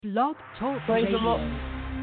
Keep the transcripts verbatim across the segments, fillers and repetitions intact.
Blog Talk Praise Radio. the Lord.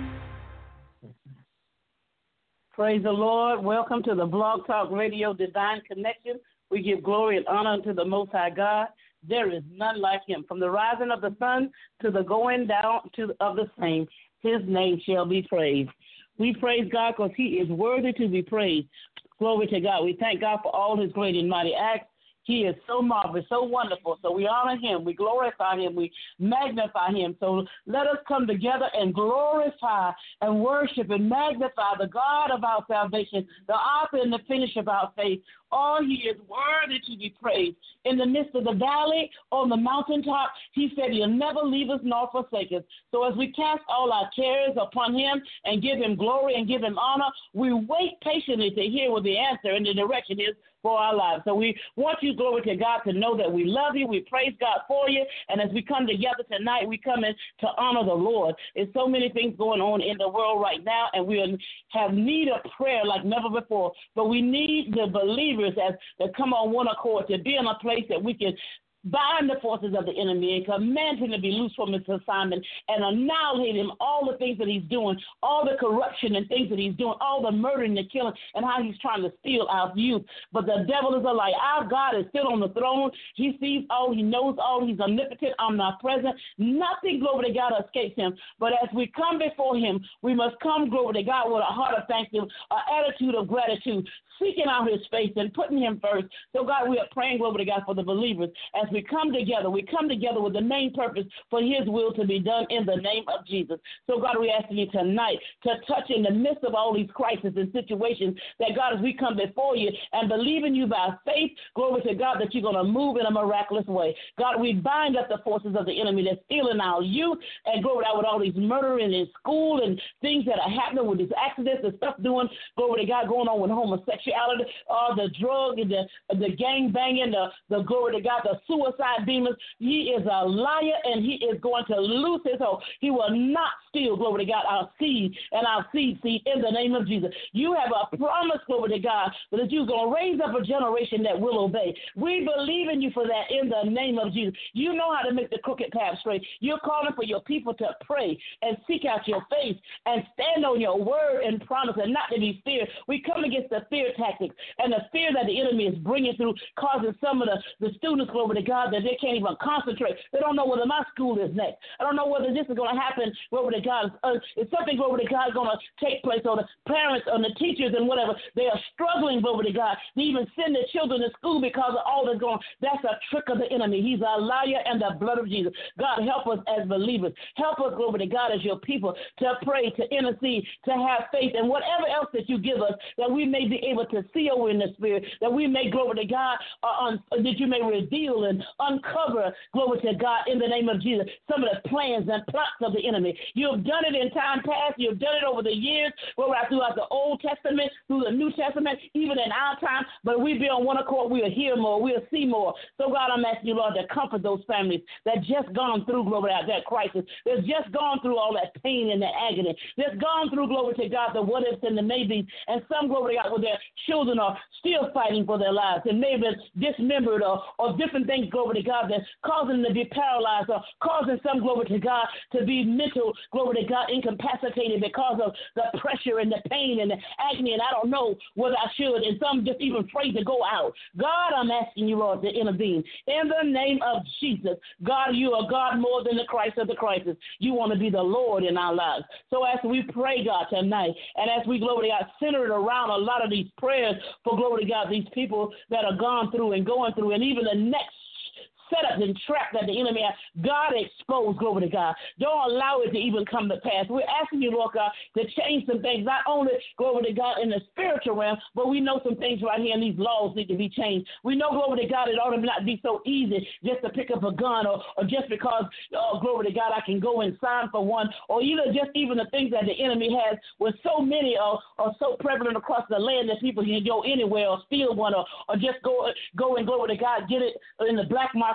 Praise the Lord. Welcome to the Blog Talk Radio Divine Connection. We give glory and honor unto the Most High God. There is none like him. From the rising of the sun to the going down to of the same, his name shall be praised. We praise God because he is worthy to be praised. Glory to God. We thank God for all his great and mighty acts. He is so marvelous, so wonderful. So we honor him, we glorify him, we magnify him. So let us come together and glorify and worship and magnify the God of our salvation, the author and the finisher of our faith. Oh, he is worthy to be praised. In the midst of the valley, on the mountaintop, he said he'll never leave us nor forsake us. So as we cast all our cares upon him and give him glory and give him honor, we wait patiently to hear what the answer and the direction is for our lives. So we want you, glory to God, to know that we love you. We praise God for you. And as we come together tonight, we come in to honor the Lord. There's so many things going on in the world right now, and we have need of prayer like never before. But we need the believers as that come on one accord to be in a place that we can bind the forces of the enemy and command him to be loose from his assignment and annihilate him, all the things that he's doing, all the corruption and things that he's doing, all the murdering, the killing, and how he's trying to steal our youth. But the devil is a lie. Our God is still on the throne. He sees all. He knows all. He's omnipotent, omnipresent. Nothing, glory to God, escapes him. But as we come before him, we must come, glory to God, with a heart of thanksgiving, an attitude of gratitude, seeking out his face and putting him first. So, God, we are praying, glory to God, for the believers. As we come together, we come together with the main purpose for his will to be done in the name of Jesus. So, God, we ask you tonight to touch in the midst of all these crises and situations that, God, as we come before you and believe in you by faith, glory to God, that you're going to move in a miraculous way. God, we bind up the forces of the enemy that's stealing our youth, and glory to God, with all these murdering in school and things that are happening with these accidents and stuff doing, glory to God, going on with homosexuality, all the drug and the, the gang banging, the, the glory to God, the suicide demons. He is a liar, and he is going to lose his hope. He will not steal, glory to God, our seed and our seed seed in the name of Jesus. You have a promise, glory to God, that you're going to raise up a generation that will obey. We believe in you for that in the name of Jesus. You know how to make the crooked path straight. You're calling for your people to pray and seek out your face and stand on your word and promise and not to be feared. We come against the fear tactics and the fear that the enemy is bringing through, causing some of the, the students, glory to God, that they can't even concentrate. They don't know whether my school is next. I don't know whether this is going to happen, glory to God. Uh, if something, glory to God, is going to take place, or the parents and the teachers and whatever, they are struggling, glory to God, to even send their children to school because of all that's going on. That's a trick of the enemy. He's a liar, and the blood of Jesus. God, help us as believers. Help us, glory to God, as your people, to pray, to intercede, to have faith, and whatever else that you give us, that we may be able to see over in the spirit, that we may, glory to God, uh, un- that you may reveal and uncover, glory to God, in the name of Jesus, some of the plans and plots of the enemy. You have done it in time past. You have done it over the years, glory, throughout the Old Testament, through the New Testament, even in our time. But we be on one accord. We'll hear more. We'll see more. So, God, I'm asking you, Lord, to comfort those families that just gone through, glory to God, that crisis. They've just gone through all that pain and that agony. They've gone through, glory to God, the what ifs and the maybes. And some, glory to God, where their children are still fighting for their lives and maybe dismembered or, or different things, glory to God, that's causing them to be paralyzed or causing some, glory to God, to be mental, glory to God, incapacitated because of the pressure and the pain and the agony. And I don't know whether I should. And some just even afraid to go out. God, I'm asking you, Lord, to intervene. In the name of Jesus, God, you are God more than the Christ of the crisis. You want to be the Lord in our lives. So as we pray, God, tonight, and as we, glory to God, center it around a lot of these prayers for, glory to God, these people that are gone through and going through, and even the next setup and trap that the enemy has. God, expose, glory to God. Don't allow it to even come to pass. We're asking you, Lord God, to change some things, not only, glory to God, in the spiritual realm, but we know some things right here, and these laws need to be changed. We know, glory to God, it ought to not be so easy just to pick up a gun, or, or just because, oh, glory to God, I can go and sign for one, or either just even the things that the enemy has, with so many are, are so prevalent across the land that people can go anywhere or steal one, or, or just go, go and, glory to God, get it in the black market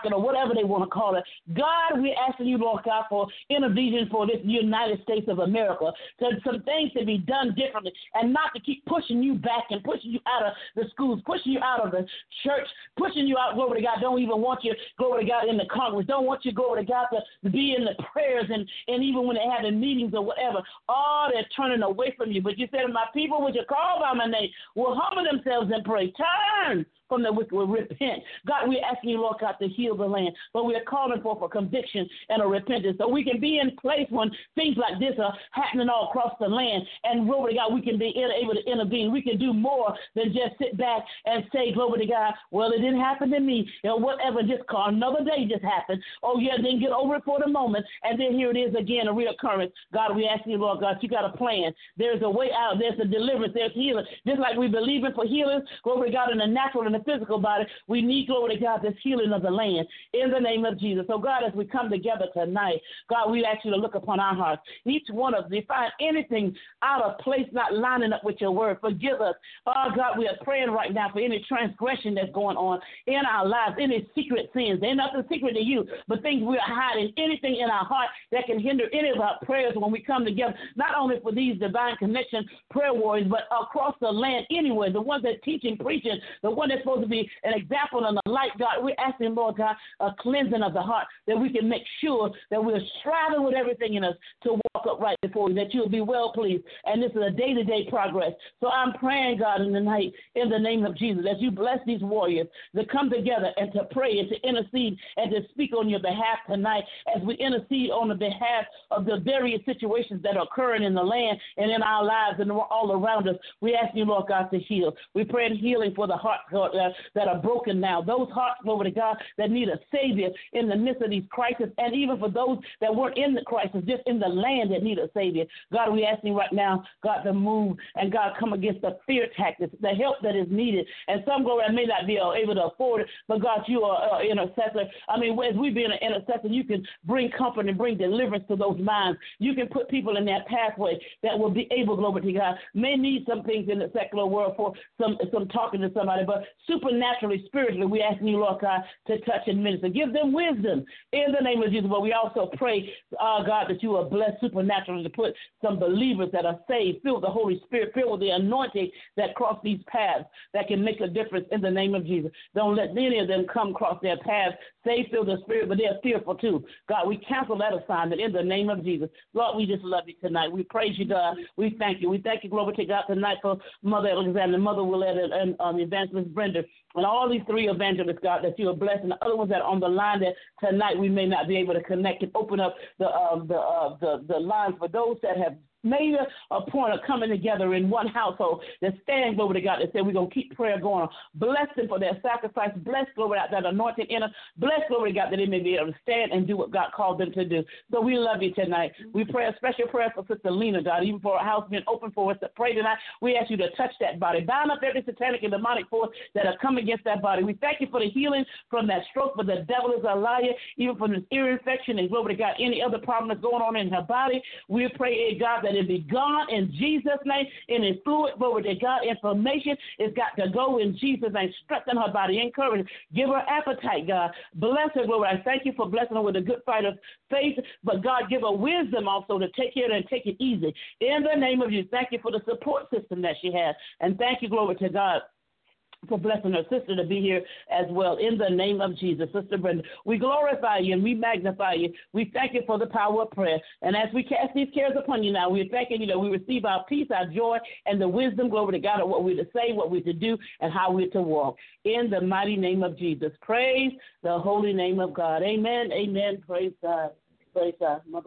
market or whatever they want to call it. God, we're asking you, Lord God, for intervention for this United States of America, so some things to be done differently and not to keep pushing you back and pushing you out of the schools, pushing you out of the church, pushing you out, glory to God, don't even want you, glory to God, in the Congress, don't want you, glory to God, to be in the prayers and, and even when they have the meetings or whatever, all they're turning away from you. But you said, my people which are called by my name will humble themselves and pray. Turn from the wicked, will repent. God, we're asking you, Lord God, to heal the land, but we are calling for for conviction and a repentance so we can be in place when things like this are happening all across the land. And glory to God, we can be able to intervene. We can do more than just sit back and say, glory to God, well, it didn't happen to me, or whatever, just call another day just happened. Oh, yeah, then get over it for the moment, and then here it is again, a reoccurrence. God, we ask you, Lord God, you got a plan. There's a way out. There's a deliverance. There's healing. Just like we believe in for healing, glory to God, in the natural and the physical body, we need, glory to God, this healing of the land in the name of Jesus. So, God, as we come together tonight, God, we ask you to look upon our hearts. Each one of us, if find anything out of place, not lining up with your word, forgive us. Oh, God, we are praying right now for any transgression that's going on in our lives, any secret sins. They're nothing secret to you, but things we are hiding, anything in our heart that can hinder any of our prayers when we come together, not only for these divine connection prayer warriors, but across the land anywhere, the ones that teaching, preaching, the one that's supposed to be an example and a light, God. We're asking, Lord God, a cleansing of the heart, that we can make sure that we're striving with everything in us to walk upright before you, that you'll be well pleased. And this is a day-to-day progress. So I'm praying, God, in the night, in the name of Jesus, that you bless these warriors to come together and to pray and to intercede and to speak on your behalf tonight as we intercede on the behalf of the various situations that are occurring in the land and in our lives and all around us. We ask you, Lord God, to heal. We pray in healing for the hearts, God, uh, that are broken now. Those hearts, Lord God, that need a Savior in the midst of these crises, and even for those that weren't in the crisis, just in the land that need a Savior. God, we ask you right now, God, to move and, God, come against the fear tactics, the help that is needed. And some, God, may not be able to afford it, but, God, you are an intercessor. I mean, as we being an intercessor, you can bring comfort and bring deliverance to those minds. You can put people in that pathway that will be able, glory to God, may need some things in the secular world for some, some talking to somebody, but supernaturally, spiritually, we ask you, Lord God, to touch and minister. Give them wisdom in the name of Jesus. But we also pray, uh, God, that you will bless supernaturally to put some believers that are saved, filled with the Holy Spirit, filled with the anointing that cross these paths that can make a difference in the name of Jesus. Don't let any of them come across their paths, saved, filled with the Spirit, but they're fearful too. God, we cancel that assignment in the name of Jesus. Lord, we just love you tonight. We praise you, God. We thank you. We thank you, glory to God, tonight for Mother Alexander, Mother Willette, and, and um, Evangelist Brenda, and all these three evangelists, God, that you are blessing. The other ones that are on the line that tonight we may not be able to connect and open up the uh, the, uh, the the lines for those that have made a, a point of coming together in one household that stand, glory to God, that said we're going to keep prayer going on. Bless them for their sacrifice. Bless, glory to God, that anointing in us. Bless, glory to God, that they may be able to stand and do what God called them to do. So we love you tonight. We pray a special prayer for Sister Lena, God, even for our house being open for us to pray tonight. We ask you to touch that body. Bound up every satanic and demonic force that have come against that body. We thank you for the healing from that stroke, but the devil is a liar, even from this ear infection and, glory to God, any other problem that's going on in her body. We pray, God, that it be gone in Jesus' name. In his fluid, glory to God, information is got to go in Jesus' name. Strengthen her body, encourage her, give her appetite, God. Bless her, glory. I thank you for blessing her with a good fight of faith, but God, give her wisdom also to take care of it and take it easy. In the name of Jesus, thank you for the support system that she has, and thank you, glory to God, for blessing her sister to be here as well. In the name of Jesus, Sister Brenda, we glorify you and we magnify you. We thank you for the power of prayer. And as we cast these cares upon you now, we're thanking you that we receive our peace, our joy, and the wisdom, glory to God, of what we're to say, what we're to do, and how we're to walk. In the mighty name of Jesus. Praise the holy name of God. Amen. Amen. Praise God. Praise God. Mother.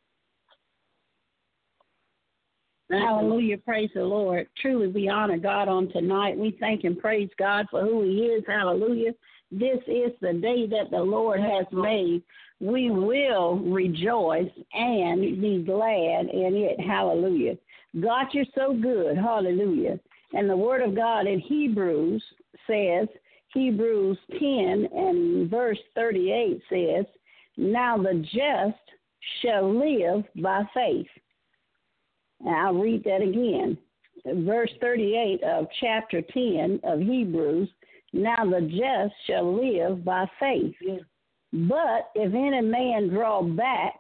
Hallelujah. Praise the Lord. Truly, we honor God on tonight. We thank and praise God for who he is. Hallelujah. This is the day that the Lord has made. We will rejoice and be glad in it. Hallelujah. God, you're so good. Hallelujah. And the word of God in Hebrews says, Hebrews ten and verse thirty-eight says, now the just shall live by faith. And I'll read that again. Verse thirty-eight of chapter ten of Hebrews, now the just shall live by faith. Yes. But if any man draw back,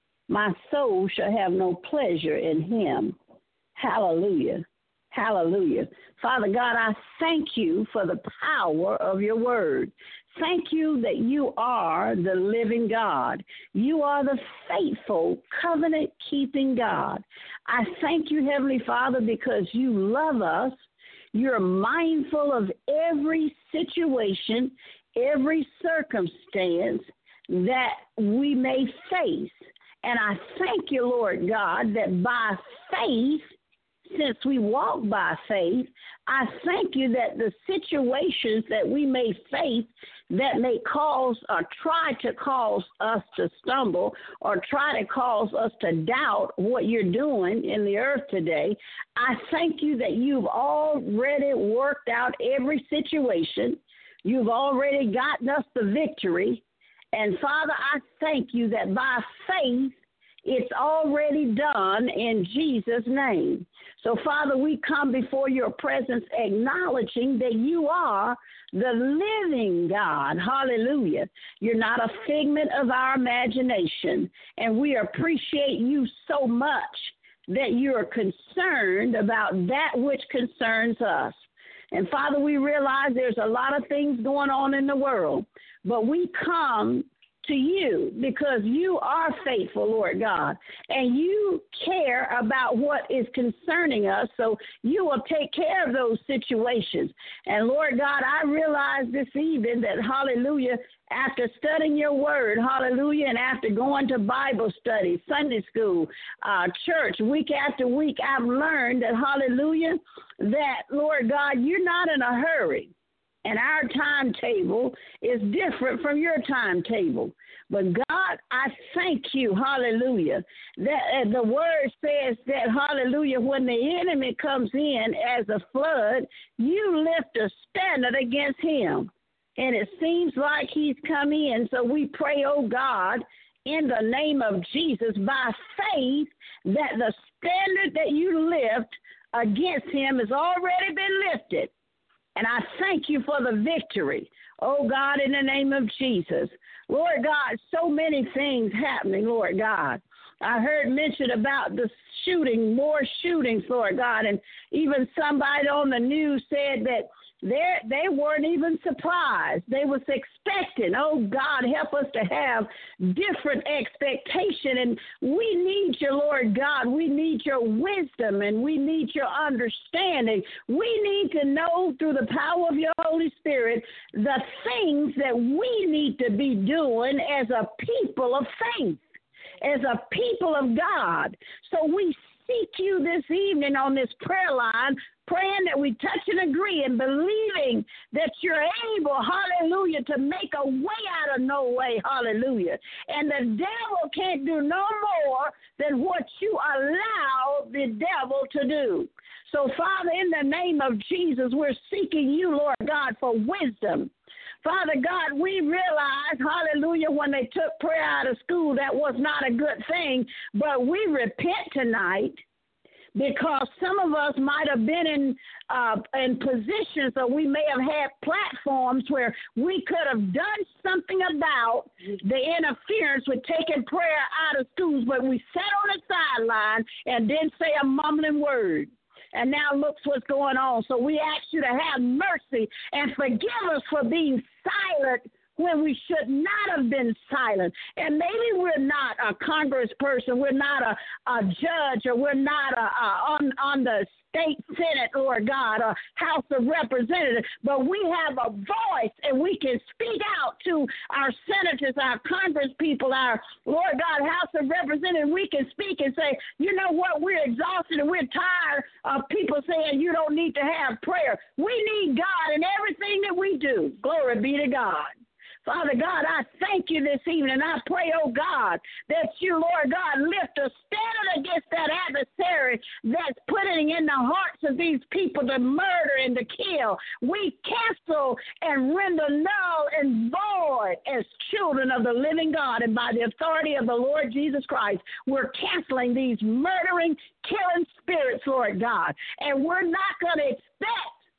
my soul shall have no pleasure in him. Hallelujah. Hallelujah. Father God, I thank you for the power of your word. Thank you that you are the living God. You are the faithful, covenant-keeping God. I thank you, Heavenly Father, because you love us. You're mindful of every situation, every circumstance that we may face. And I thank you, Lord God, that by faith, since we walk by faith, I thank you that the situations that we may face that may cause or try to cause us to stumble or try to cause us to doubt what you're doing in the earth today, I thank you that you've already worked out every situation. You've already gotten us the victory. And Father, I thank you that by faith, it's already done in Jesus' name. So, Father, we come before your presence acknowledging that you are the living God. Hallelujah. You're not a figment of our imagination. And we appreciate you so much that you're concerned about that which concerns us. And, Father, we realize there's a lot of things going on in the world, but we come to you because you are faithful, Lord God, and you care about what is concerning us, so you will take care of those situations. And Lord God, I realize this evening that, hallelujah, after studying your word, hallelujah, and after going to Bible study, Sunday school, uh, church, week after week, I've learned that, hallelujah, that, Lord God, you're not in a hurry. And our timetable is different from your timetable. But God, I thank you, hallelujah, that uh, the word says that, hallelujah, when the enemy comes in as a flood, you lift a standard against him. And it seems like he's come in. So we pray, oh God, in the name of Jesus, by faith, that the standard that you lift against him has already been lifted. And I thank you for the victory, oh God, in the name of Jesus. Lord God, so many things happening, Lord God. I heard mention about the shooting, more shootings, Lord God, and even somebody on the news said that They they weren't even surprised. They was expecting. Oh, God, help us to have different expectation. And we need you, Lord God. We need your wisdom and we need your understanding. We need to know through the power of your Holy Spirit the things that we need to be doing as a people of faith, as a people of God. So we seek you this evening on this prayer line, praying that we touch and agree and believing that you're able, hallelujah, to make a way out of no way, hallelujah. And the devil can't do no more than what you allow the devil to do. So, Father, in the name of Jesus, we're seeking you, Lord God, for wisdom. Father God, we realize, hallelujah, when they took prayer out of school, that was not a good thing, but we repent tonight because some of us might have been in uh, in positions, or we may have had platforms where we could have done something about the interference with taking prayer out of schools, but we sat on the sideline and didn't say a mumbling word. And now look what's going on. So we ask you to have mercy and forgive us for being silent when we should not have been silent. And maybe we're not a congressperson, we're not a, a judge, or we're not a, a, on, on the state senate, Lord God, or House of Representatives, but we have a voice and we can speak out to our senators, our congress people, our, Lord God, House of Representatives. We can speak and say, you know what, we're exhausted and we're tired of people saying you don't need to have prayer. We need God in everything that we do. Glory be to God. Father God, I thank you this evening. I pray, oh God, that you, Lord God, lift a standard against that adversary that's putting in the hearts of these people to murder and to kill. We cancel and render null and void as children of the living God, and by the authority of the Lord Jesus Christ, we're canceling these murdering, killing spirits, Lord God, and we're not going to expect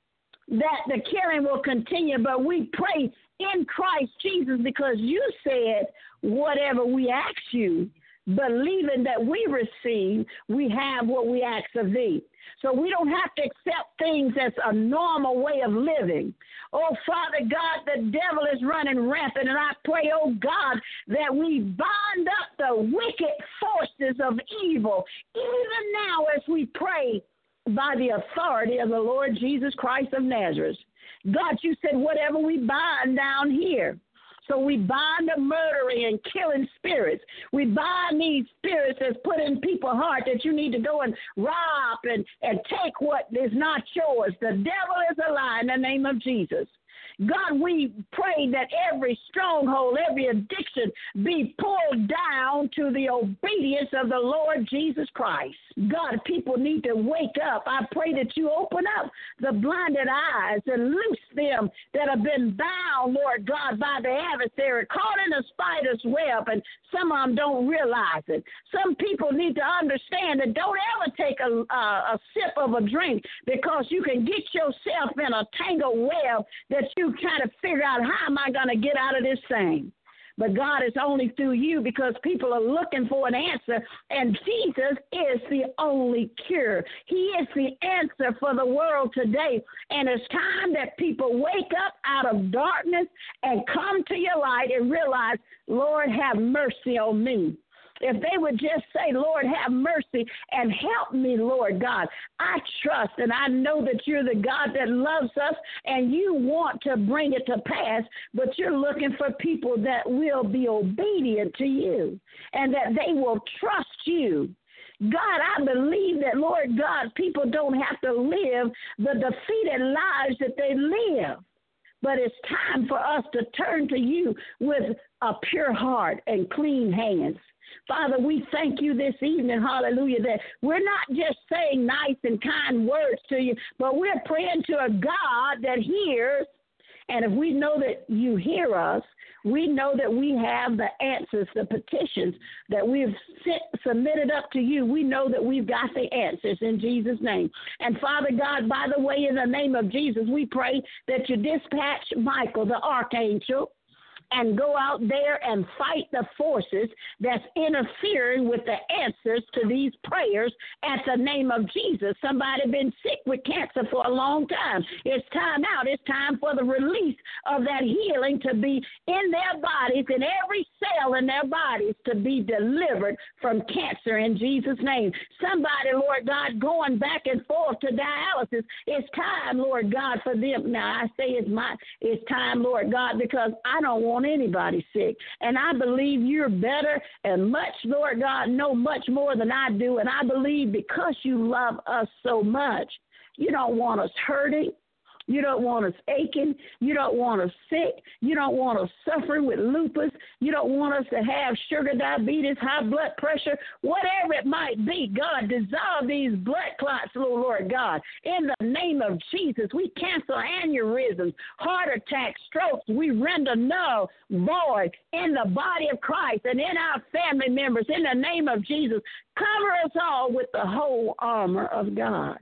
that the killing will continue, but we pray in Christ Jesus because you said whatever we ask you, believing that we receive, we have what we ask of thee. So we don't have to accept things as a normal way of living. Oh, Father God, the devil is running rampant, and I pray, oh God, that we bind up the wicked forces of evil, even now as we pray by the authority of the Lord Jesus Christ of Nazareth. God, you said whatever we bind down here. So we bind the murdering and killing spirits. We bind these spirits that's put in people's heart that you need to go and rob and, and take what is not yours. The devil is a lie in the name of Jesus. God, we pray that every stronghold, every addiction be pulled down to the obedience of the Lord Jesus Christ. God, people need to wake up. I pray that you open up the blinded eyes and loose them that have been bound, Lord God, by the adversary, caught in a spider's web, and some of them don't realize it. Some people need to understand that don't ever take a, a, a sip of a drink because you can get yourself in a tangled web that you try to figure out how am I going to get out of this thing. But God, is only through you because people are looking for an answer, and Jesus is the only cure. He is the answer for the world today, and it's time that people wake up out of darkness and come to your light and realize, Lord, have mercy on me. If they would just say, Lord, have mercy and help me, Lord God. I trust and I know that you're the God that loves us and you want to bring it to pass, but you're looking for people that will be obedient to you and that they will trust you. God, I believe that, Lord God, people don't have to live the defeated lives that they live. But it's time for us to turn to you with a pure heart and clean hands. Father, we thank you this evening, hallelujah, that we're not just saying nice and kind words to you, but we're praying to a God that hears. And if we know that you hear us, we know that we have the answers, the petitions that we've sent, submitted up to you. We know that we've got the answers in Jesus' name. And Father God, by the way, in the name of Jesus, we pray that you dispatch Michael, the archangel, and go out there and fight the forces that's interfering with the answers to these prayers at the name of Jesus. Somebody been sick with cancer for a long time. It's time out. It's time for the release of that healing to be in their bodies, in every cell in their bodies to be delivered from cancer in Jesus' name. Somebody, Lord God, going back and forth to dialysis. It's time, Lord God, for them. Now, I say it's my, it's time, Lord God, because I don't want anybody sick. And I believe you're better and much, Lord God, know much more than I do. And I believe because you love us so much, you don't want us hurting. You don't want us aching. You don't want us sick. You don't want us suffering with lupus. You don't want us to have sugar diabetes, high blood pressure, whatever it might be. God, dissolve these blood clots, Lord God. In the name of Jesus, we cancel aneurysms, heart attacks, strokes. We render null, void in the body of Christ and in our family members. In the name of Jesus, cover us all with the whole armor of God.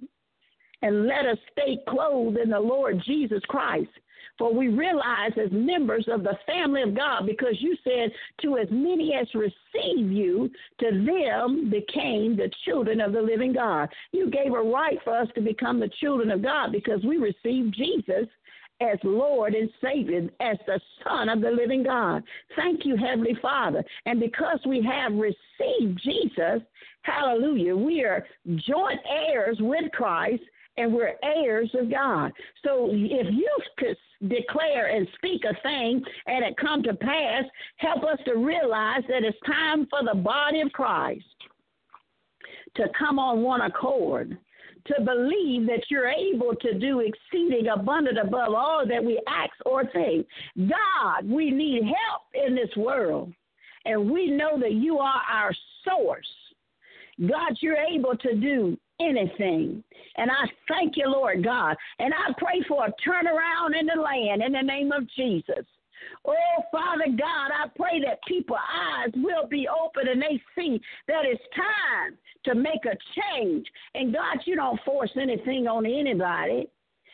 And let us stay clothed in the Lord Jesus Christ. For we realize as members of the family of God, because you said to as many as receive you, to them became the children of the living God. You gave a right for us to become the children of God because we received Jesus as Lord and Savior, as the Son of the living God. Thank you, Heavenly Father. And because we have received Jesus, hallelujah, we are joint heirs with Christ, and we're heirs of God. So if you could declare and speak a thing and it come to pass, help us to realize that it's time for the body of Christ to come on one accord, to believe that you're able to do exceeding abundant above all that we ask or think. God, we need help in this world, and we know that you are our source. God, you're able to do anything. And I thank you, Lord God. And I pray for a turnaround in the land in the name of Jesus. Oh, Father God, I pray that people's eyes will be open and they see that it's time to make a change. And God, you don't force anything on anybody.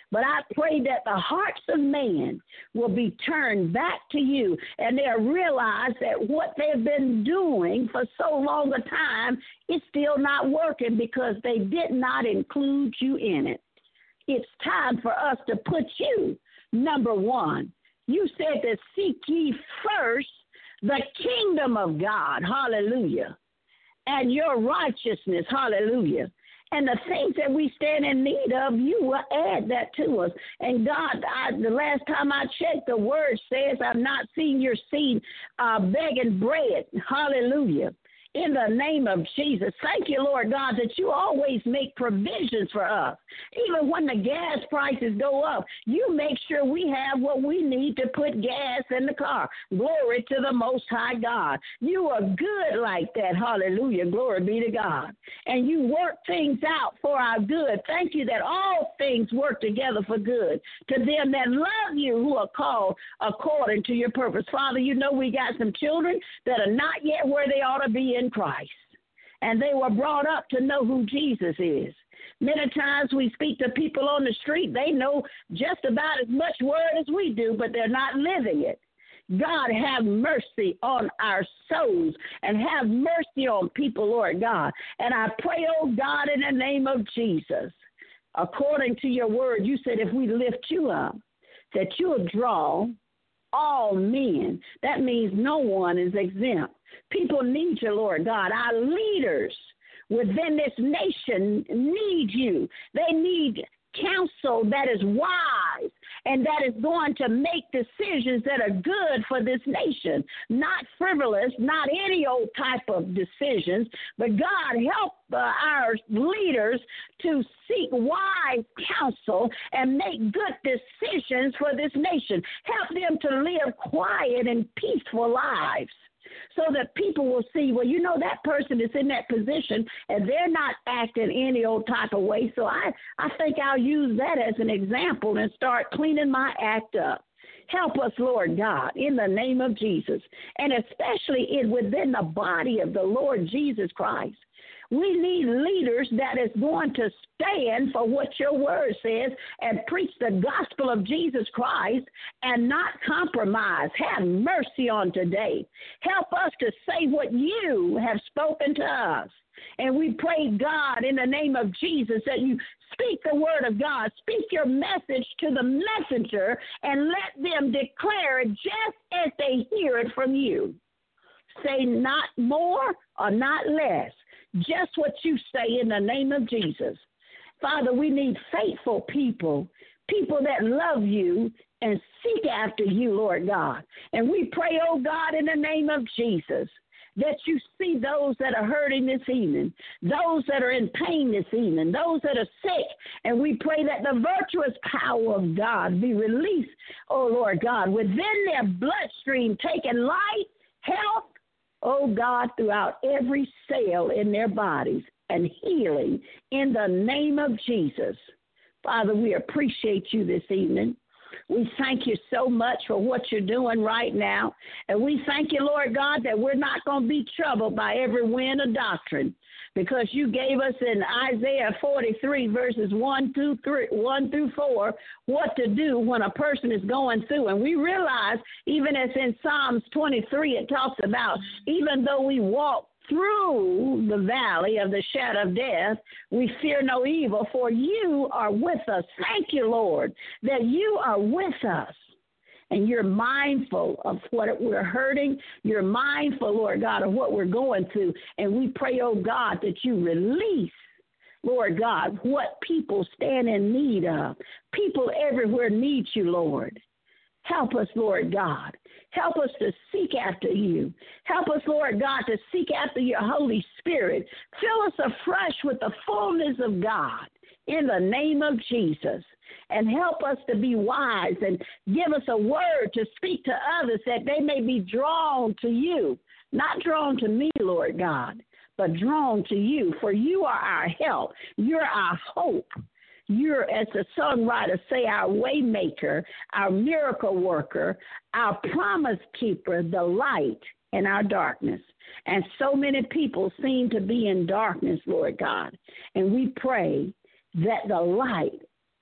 But I pray that the hearts of man will be turned back to you, and they'll realize that what they've been doing for so long a time is still not working because they did not include you in it. It's time for us to put you number one. You said to seek ye first the kingdom of God, hallelujah, and your righteousness, hallelujah. And the things that we stand in need of, you will add that to us. And God, I, the last time I checked, the word says, I've not seen your seed uh, begging bread. Hallelujah. In the name of Jesus, thank you, Lord God, that you always make provisions for us. Even when the gas prices go up, you make sure we have what we need to put gas in the car. Glory to the Most High God. You are good like that. Hallelujah. Glory be to God. And you work things out for our good. Thank you that all things work together for good to them that love you, who are called according to your purpose. Father, you know we got some children that are not yet where they ought to be in Christ, and they were brought up to know who Jesus is. Many times we speak to people on the street, they know just about as much word as we do, but they're not living it. God, have mercy on our souls and have mercy on people, Lord God. And I pray, oh God, in the name of Jesus, according to your word, you said if we lift you up, that you'll draw all men. That means no one is exempt. People need you, Lord God. Our leaders within this nation need you. They need counsel that is wise and that is going to make decisions that are good for this nation, not frivolous, not any old type of decisions, but God, help uh, our leaders to seek wise counsel and make good decisions for this nation. Help them to live quiet and peaceful lives, so that people will see, well, you know, that person is in that position and they're not acting any old type of way. So I, I think I'll use that as an example and start cleaning my act up. Help us, Lord God, in the name of Jesus, and especially in within the body of the Lord Jesus Christ. We need leaders that is going to stand for what your word says and preach the gospel of Jesus Christ and not compromise. Have mercy on today. Help us to say what you have spoken to us. And we pray, God, in the name of Jesus, that you speak the word of God, speak your message to the messenger, and let them declare it just as they hear it from you. Say not more or not less. Just what you say in the name of Jesus. Father, we need faithful people, people that love you and seek after you, Lord God. And we pray, oh God, in the name of Jesus, that you see those that are hurting this evening, those that are in pain this evening, those that are sick. And we pray that the virtuous power of God be released, oh Lord God, within their bloodstream, taking life, health, oh God, throughout every cell in their bodies, and healing in the name of Jesus. Father, we appreciate you this evening. We thank you so much for what you're doing right now. And we thank you, Lord God, that we're not going to be troubled by every wind of doctrine, because you gave us in Isaiah forty-three, verses one through three, one through four, what to do when a person is going through. And we realize, even as in Psalms twenty-three, it talks about, even though we walk through the valley of the shadow of death, we fear no evil, for you are with us. Thank you, Lord, that you are with us. And you're mindful of what we're hurting. You're mindful, Lord God, of what we're going through. And we pray, oh God, that you release, Lord God, what people stand in need of. People everywhere need you, Lord. Help us, Lord God. Help us to seek after you. Help us, Lord God, to seek after your Holy Spirit. Fill us afresh with the fullness of God in the name of Jesus. And help us to be wise and give us a word to speak to others that they may be drawn to you. Not drawn to me, Lord God, but drawn to you. For you are our help. You're our hope. You're, as the songwriters say, our way maker, our miracle worker, our promise keeper, the light in our darkness. And so many people seem to be in darkness, Lord God. And we pray that the light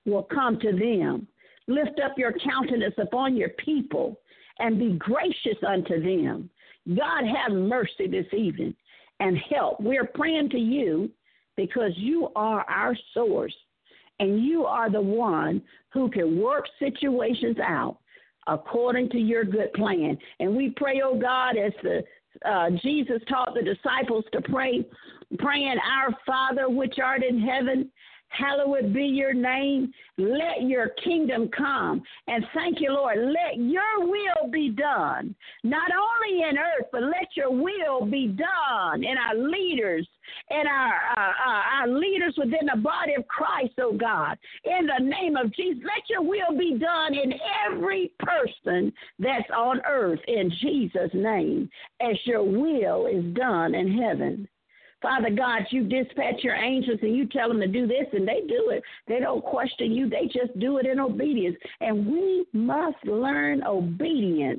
will come to them. Lift up your countenance upon your people and be gracious unto them. God, have mercy this evening and help. We're praying to you because you are our source and you are the one who can work situations out according to your good plan. And we pray, oh God, as the uh, Jesus taught the disciples to pray, praying, Our Father which art in heaven, hallowed be your name. Let your kingdom come. And thank you, Lord. Let your will be done, not only in earth, but let your will be done in our leaders and our, uh, uh, our leaders within the body of Christ, oh God. In the name of Jesus, let your will be done in every person that's on earth in Jesus' name, as your will is done in heaven. Father God, you dispatch your angels and you tell them to do this, and they do it. They don't question you. They just do it in obedience. And we must learn obedience.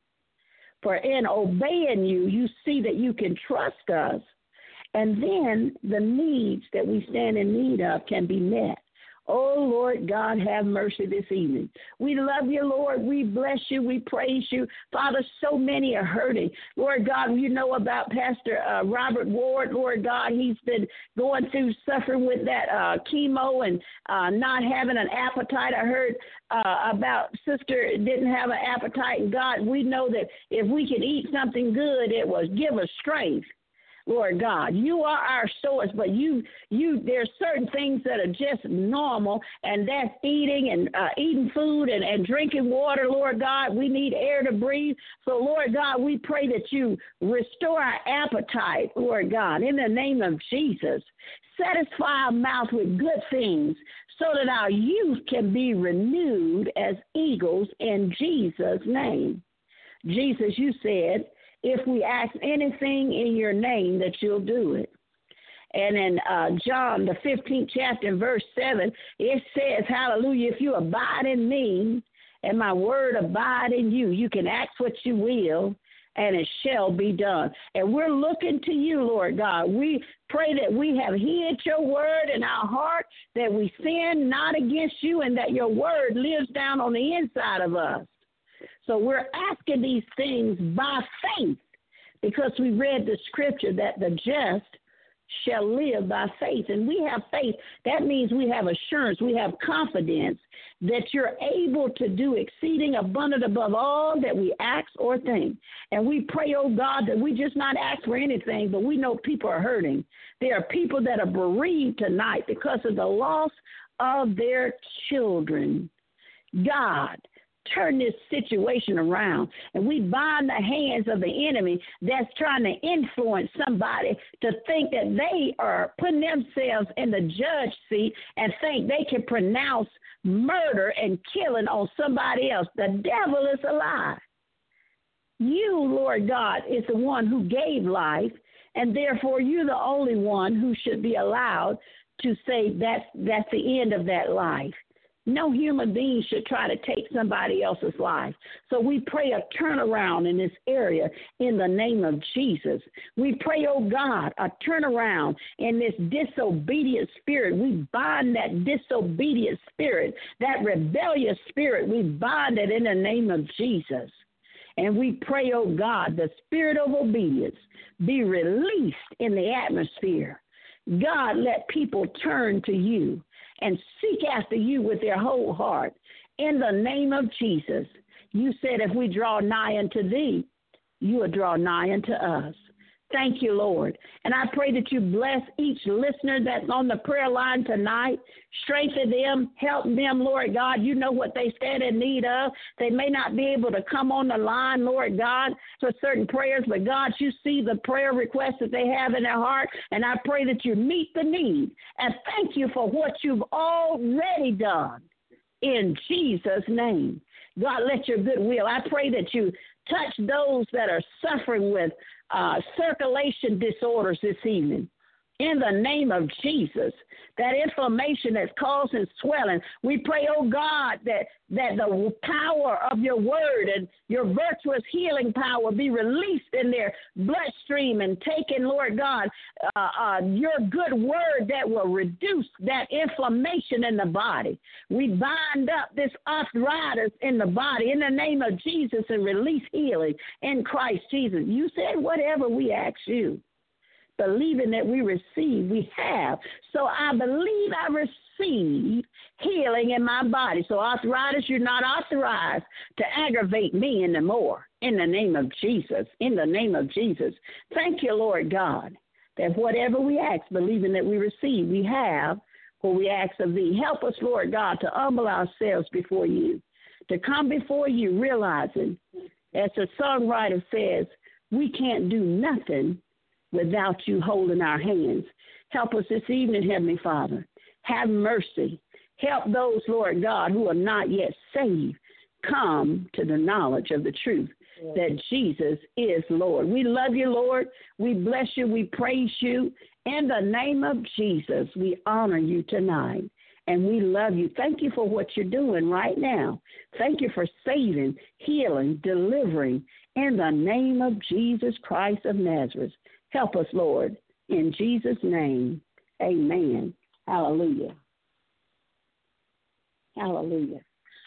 For in obeying you, you see that you can trust us. And then the needs that we stand in need of can be met. Oh, Lord God, have mercy this evening. We love you, Lord. We bless you. We praise you. Father, so many are hurting. Lord God, you know about Pastor uh, Robert Ward. Lord God, he's been going through suffering with that uh, chemo and uh, not having an appetite. I heard uh, about sister didn't have an appetite. And God, we know that if we can eat something good, it will give us strength. Lord God, you are our source, but you, you, there's certain things that are just normal, and that's eating and uh, eating food and, and drinking water, Lord God. We need air to breathe. So, Lord God, we pray that you restore our appetite, Lord God, in the name of Jesus. Satisfy our mouth with good things so that our youth can be renewed as eagles in Jesus' name. Jesus, you said, if we ask anything in your name, that you'll do it. And in uh, John, the fifteenth chapter, and verse seven, it says, hallelujah, if you abide in me and my word abide in you, you can ask what you will, and it shall be done. And we're looking to you, Lord God. We pray that we have hid your word in our heart, that we sin not against you, and that your word lives down on the inside of us. So we're asking these things by faith, because we read the scripture that the just shall live by faith. And we have faith. That means we have assurance, we have confidence that you're able to do exceeding abundant above all that we ask or think. And we pray, oh God, that we just not ask for anything, but we know people are hurting. There are people that are bereaved tonight because of the loss of their children. God, turn this situation around, and we bind the hands of the enemy that's trying to influence somebody to think that they are putting themselves in the judge seat and think they can pronounce murder and killing on somebody else. The devil is a lie. You, Lord God, is the one who gave life, and therefore you're the only one who should be allowed to say that's, that's the end of that life. No human being should try to take somebody else's life. So we pray a turnaround in this area in the name of Jesus. We pray, oh God, a turnaround in this disobedient spirit. We bind that disobedient spirit, that rebellious spirit. We bind it in the name of Jesus. And we pray, oh God, the spirit of obedience be released in the atmosphere. God, let people turn to you and seek after you with their whole heart. In the name of Jesus, you said if we draw nigh unto thee, you will draw nigh unto us. Thank you, Lord. And I pray that you bless each listener that's on the prayer line tonight. Strengthen them, help them, Lord God. You know what they stand in need of. They may not be able to come on the line, Lord God, for certain prayers, but God, you see the prayer requests that they have in their heart, and I pray that you meet the need. And thank you for what you've already done in Jesus' name. God, let your good will. I pray that you touch those that are suffering with uh, circulation disorders this evening. in the name of Jesus. That inflammation that's causing swelling, we pray, oh God, that, that the power of your word and your virtuous healing power be released in their bloodstream and taken, Lord God, uh, uh, your good word that will reduce that inflammation in the body. We bind up this arthritis in the body in the name of Jesus and release healing in Christ Jesus. You said whatever we ask you, believing that we receive, we have. So I believe I receive healing in my body. So arthritis, you're not authorized to aggravate me anymore. In the name of Jesus, in the name of Jesus. Thank you, Lord God, that whatever we ask, believing that we receive, we have what we ask of thee. Help us, Lord God, to humble ourselves before you, to come before you realizing, as the songwriter says, we can't do nothing without you holding our hands. Help us this evening, Heavenly Father. Have mercy. Help those, Lord God, who are not yet saved, come to the knowledge of the truth that Jesus is Lord. We love you, Lord. We bless you. We praise you. In the name of Jesus, we honor you tonight, and we love you. Thank you for what you're doing right now. Thank you for saving, healing, delivering. In the name of Jesus Christ of Nazareth. Help us, Lord, in Jesus' name. Amen. Hallelujah. Hallelujah.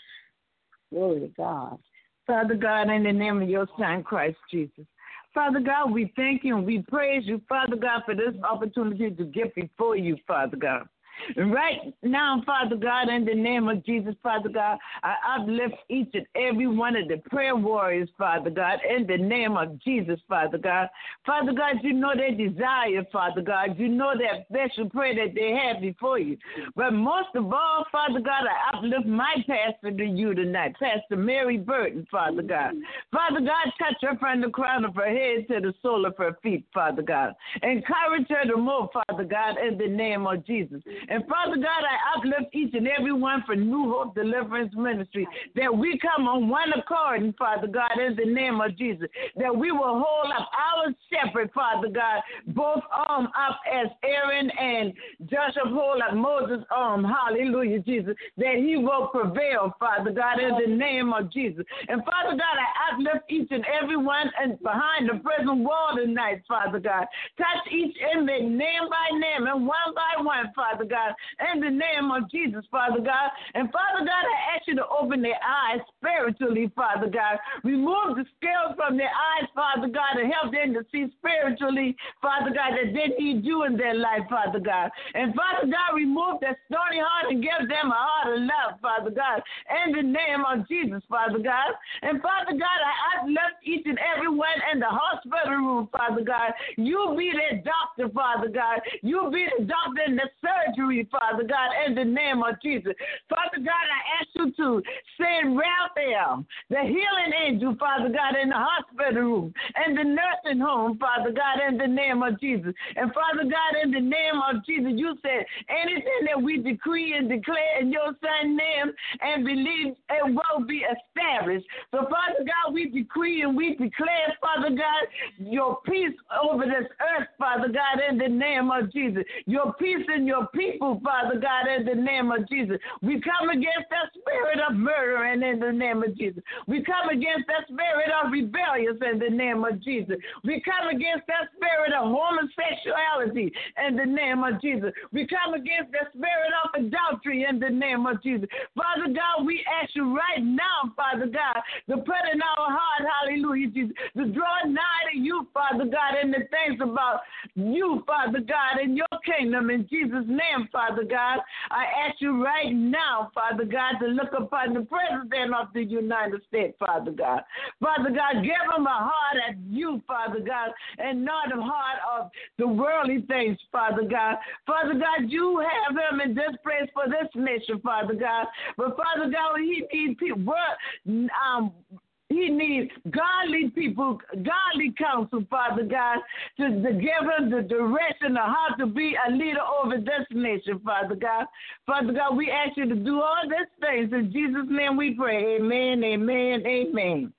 Glory to God. Father God, in the name of your Son, Christ Jesus. Father God, we thank you and we praise you, Father God, for this opportunity to get before you, Father God. And right now, Father God, in the name of Jesus, Father God, I uplift each and every one of the prayer warriors, Father God, in the name of Jesus, Father God. Father God, you know their desire, Father God. You know that special prayer that they have before you. But most of all, Father God, I uplift my pastor to you tonight, Pastor Mary Burton, Father God. Father God, touch her from the crown of her head to the sole of her feet, Father God. Encourage her to move, Father God, in the name of Jesus. And Father God, I uplift each and every one for New Hope Deliverance Ministry, that we come on one accord, and Father God, in the name of Jesus, that we will hold up our shepherd, Father God, both arm up as Aaron and Joshua hold up Moses' arm, hallelujah, Jesus, that he will prevail, Father God, in the name of Jesus. And Father God, I uplift each and every one and behind the prison wall tonight, Father God. Touch each inmate name by name and one by one, Father God. In the name of Jesus, Father God. And Father God, I ask you to open their eyes spiritually, Father God. Remove the scales from their eyes, Father God, and help them to see spiritually, Father God, that they need you in their life, Father God. And Father God, remove that stony heart and give them a heart of love, Father God. In the name of Jesus, Father God. And Father God, I uplift each and every one in the hospital room, Father God. You be their doctor, Father God. You be the doctor in the surgery, Father God, in the name of Jesus. Father God, I ask you to send Raphael, the healing angel, Father God, in the hospital room, and the nursing home, Father God, in the name of Jesus. And Father God, in the name of Jesus, you said anything that we decree and declare in your Son's name and believe it will be established. So Father God, we decree and we declare, Father God, your peace over this earth, Father God, in the name of Jesus. Your peace in your people, Father God, in the name of Jesus. We come against that spirit of murder and in the name of Jesus. We come against that spirit of rebellion in the name of Jesus. We come against that spirit of homosexuality in the name of Jesus. We come against the spirit of adultery in the name of Jesus. Father God, we ask you right now, Father God, to put in our heart, hallelujah, Jesus, to draw nigh to you, Father God, and the things about you, Father God, in your kingdom, in Jesus' name, Father God. I ask you right now, Father God, to look upon the President of the United States, Father God. Father God, give him a heart at you, Father God, and not a heart of the worldly things, Father God. Father God, you have him in this place for this nation, Father God. But Father God, he needs people, um, he needs godly people, godly counsel, Father God, to, to give him the direction of how to be a leader over this nation, Father God. Father God, we ask you to do all these things. In Jesus' name we pray. Amen, amen, amen.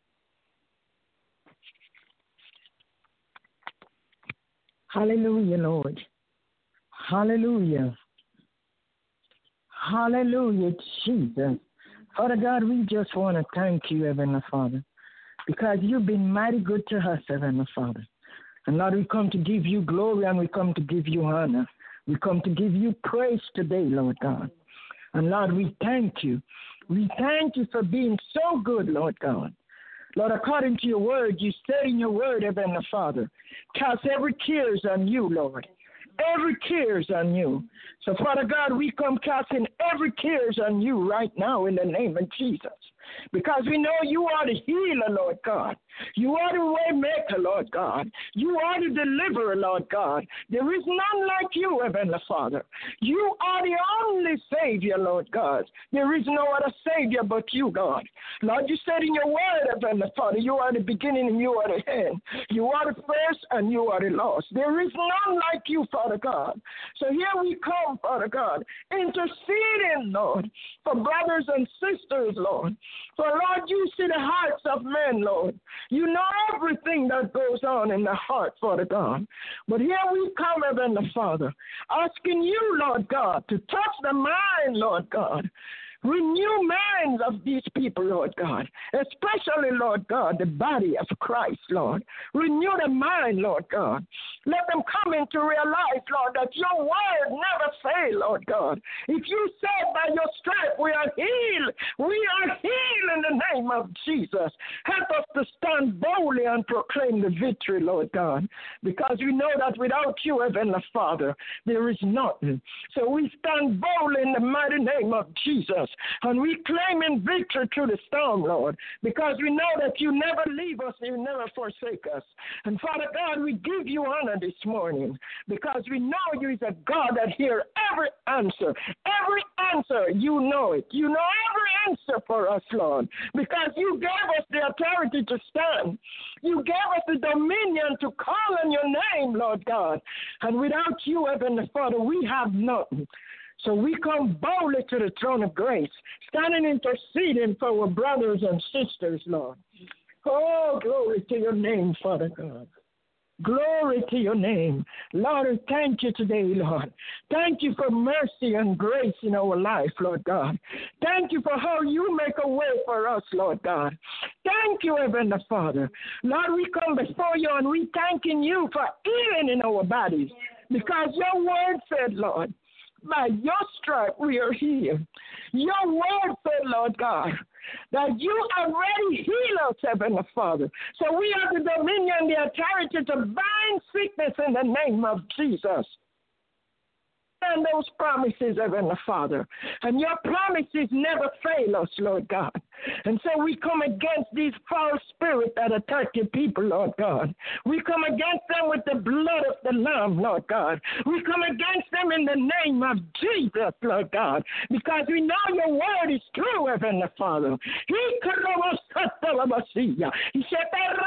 Hallelujah, Lord. Hallelujah. Hallelujah, Jesus. Father God, we just want to thank you, Heavenly Father, because you've been mighty good to us, Heavenly Father. And Lord, we come to give you glory and we come to give you honor. We come to give you praise today, Lord God. And Lord, we thank you. We thank you for being so good, Lord God. Lord, according to your word, you said in your word, Heavenly Father, cast every cares on you, Lord. Every cares on you. So, Father God, we come casting every cares on you right now in the name of Jesus. Because we know you are the healer, Lord God. You are the way maker, Lord God. You are the deliverer, Lord God. There is none like you, Heavenly Father. You are the only Savior, Lord God. There is no other Savior but you, God. Lord, you said in your word, Heavenly Father, you are the beginning and you are the end. You are the first and you are the last. There is none like you, Father God. So here we come, Father God, interceding, Lord, for brothers and sisters, Lord. For, Lord, you see the hearts of men, Lord. You know everything that goes on in the heart, Father God. But here we come, Heavenly Father, asking you, Lord God, to touch the mind, Lord God. Renew minds of these people, Lord God, especially, Lord God, the body of Christ, Lord. Renew the mind, Lord God. Let them come in to realize, Lord, that your word never fails, Lord God. If you said by your stripe we are healed, we are healed in the name of Jesus. Help us to stand boldly and proclaim the victory, Lord God, because we know that without you, Heavenly Father, there is nothing. So we stand boldly in the mighty name of Jesus. And we claim in victory through the storm, Lord, because we know that you never leave us, you never forsake us. And Father God, we give you honor this morning because we know you is a God that hears every answer. Every answer, you know it. You know every answer for us, Lord, because you gave us the authority to stand. You gave us the dominion to call on your name, Lord God. And without you, Heavenly Father, we have nothing. So we come boldly to the throne of grace, standing interceding for our brothers and sisters, Lord. Oh, glory to your name, Father God. Glory to your name. Lord, thank you today, Lord. Thank you for mercy and grace in our life, Lord God. Thank you for how you make a way for us, Lord God. Thank you, Heavenly Father. Lord, we come before you and we thanking you for healing in our bodies because your word said, Lord, by your stripe we are healed. Your word said, Lord God, that you already heal us, Heavenly Father. So we have the dominion, the authority to bind sickness in the name of Jesus. And those promises, Heavenly Father. And your promises never fail us, Lord God. And so we come against these false spirits that attack your people, Lord God. We come against them with the blood of the Lamb, Lord God. We come against them in the name of Jesus, Lord God, because we know your word is true, Heavenly Father. He said,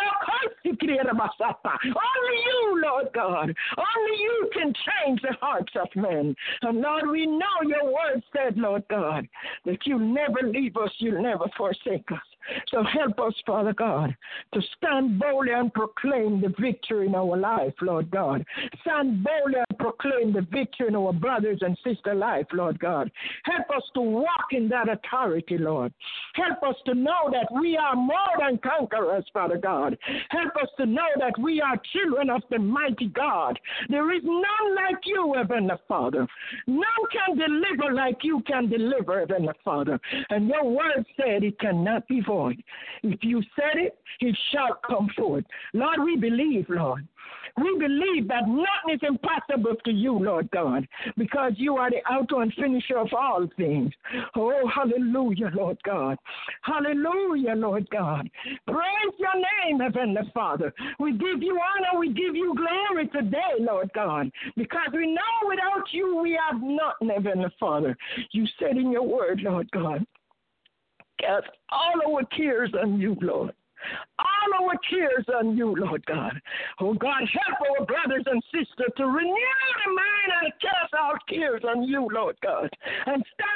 only you, Lord God, only you can change the hearts of men. And Lord, we know your word said, Lord God, that you never leave us, you never forsake us. So help us, Father God, to stand boldly and proclaim the victory in our life, Lord God. Stand boldly and proclaim the victory in our brothers and sister life, Lord God. Help us to walk in that authority, Lord. Help us to know that we are more than conquerors, Father God. Help us to know that we are children of the mighty God. There is none like you, Heavenly Father. None can deliver like you can deliver, Heavenly Father. And your word said it cannot be void. If you said it, it shall come forth. Lord, we believe, Lord. We believe that nothing is impossible to you, Lord God, because you are the author and finisher of all things. Oh, hallelujah, Lord God. Hallelujah, Lord God. Praise your name, Heavenly Father. We give you honor, we give you glory today, Lord God, because we know without you we have nothing, Heavenly Father. You said in your word, Lord God, cast all our cares on you, Lord. All our cares on you, Lord God. Oh, God, help our brothers and sisters to renew the mind and cast our cares on you, Lord God. And stand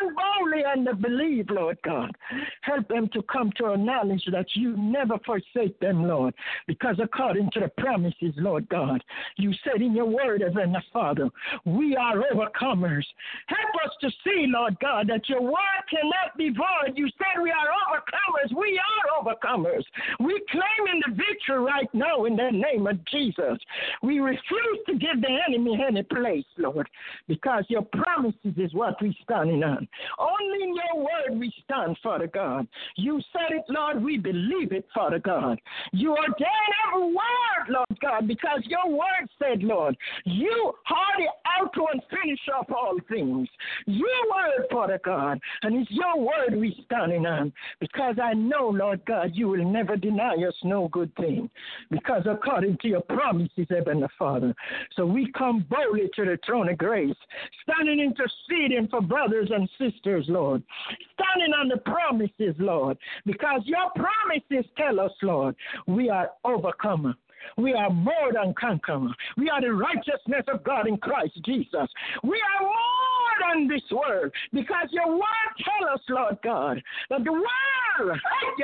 stand boldly and to believe, Lord God. Help them to come to a knowledge that you never forsake them, Lord, because according to the promises, Lord God, you said in your word, Heavenly Father, we are overcomers. Help us to see, Lord God, that your word cannot be void. You said we are overcomers. We are overcomers. We claim in the victory right now in the name of Jesus. We refuse to give the enemy any place, Lord, because your promises is what we standing on. Only in your word we stand, Father God. You said it, Lord. We believe it, Father God. You ordain every word, Lord God, because your word said, Lord, you are the author and finisher of all things. Your word, Father God, and it's your word we standing on, because I know, Lord God, you will never deny us no good thing, because according to your promises, Heavenly Father. So we come boldly to the throne of grace, standing interceding for brothers and sisters, Lord, standing on the promises, Lord, because your promises tell us, Lord, we are overcomer. We are more than conquerors. We are the righteousness of God in Christ Jesus. We are more than this world, because your word tells us, Lord God, that the world, it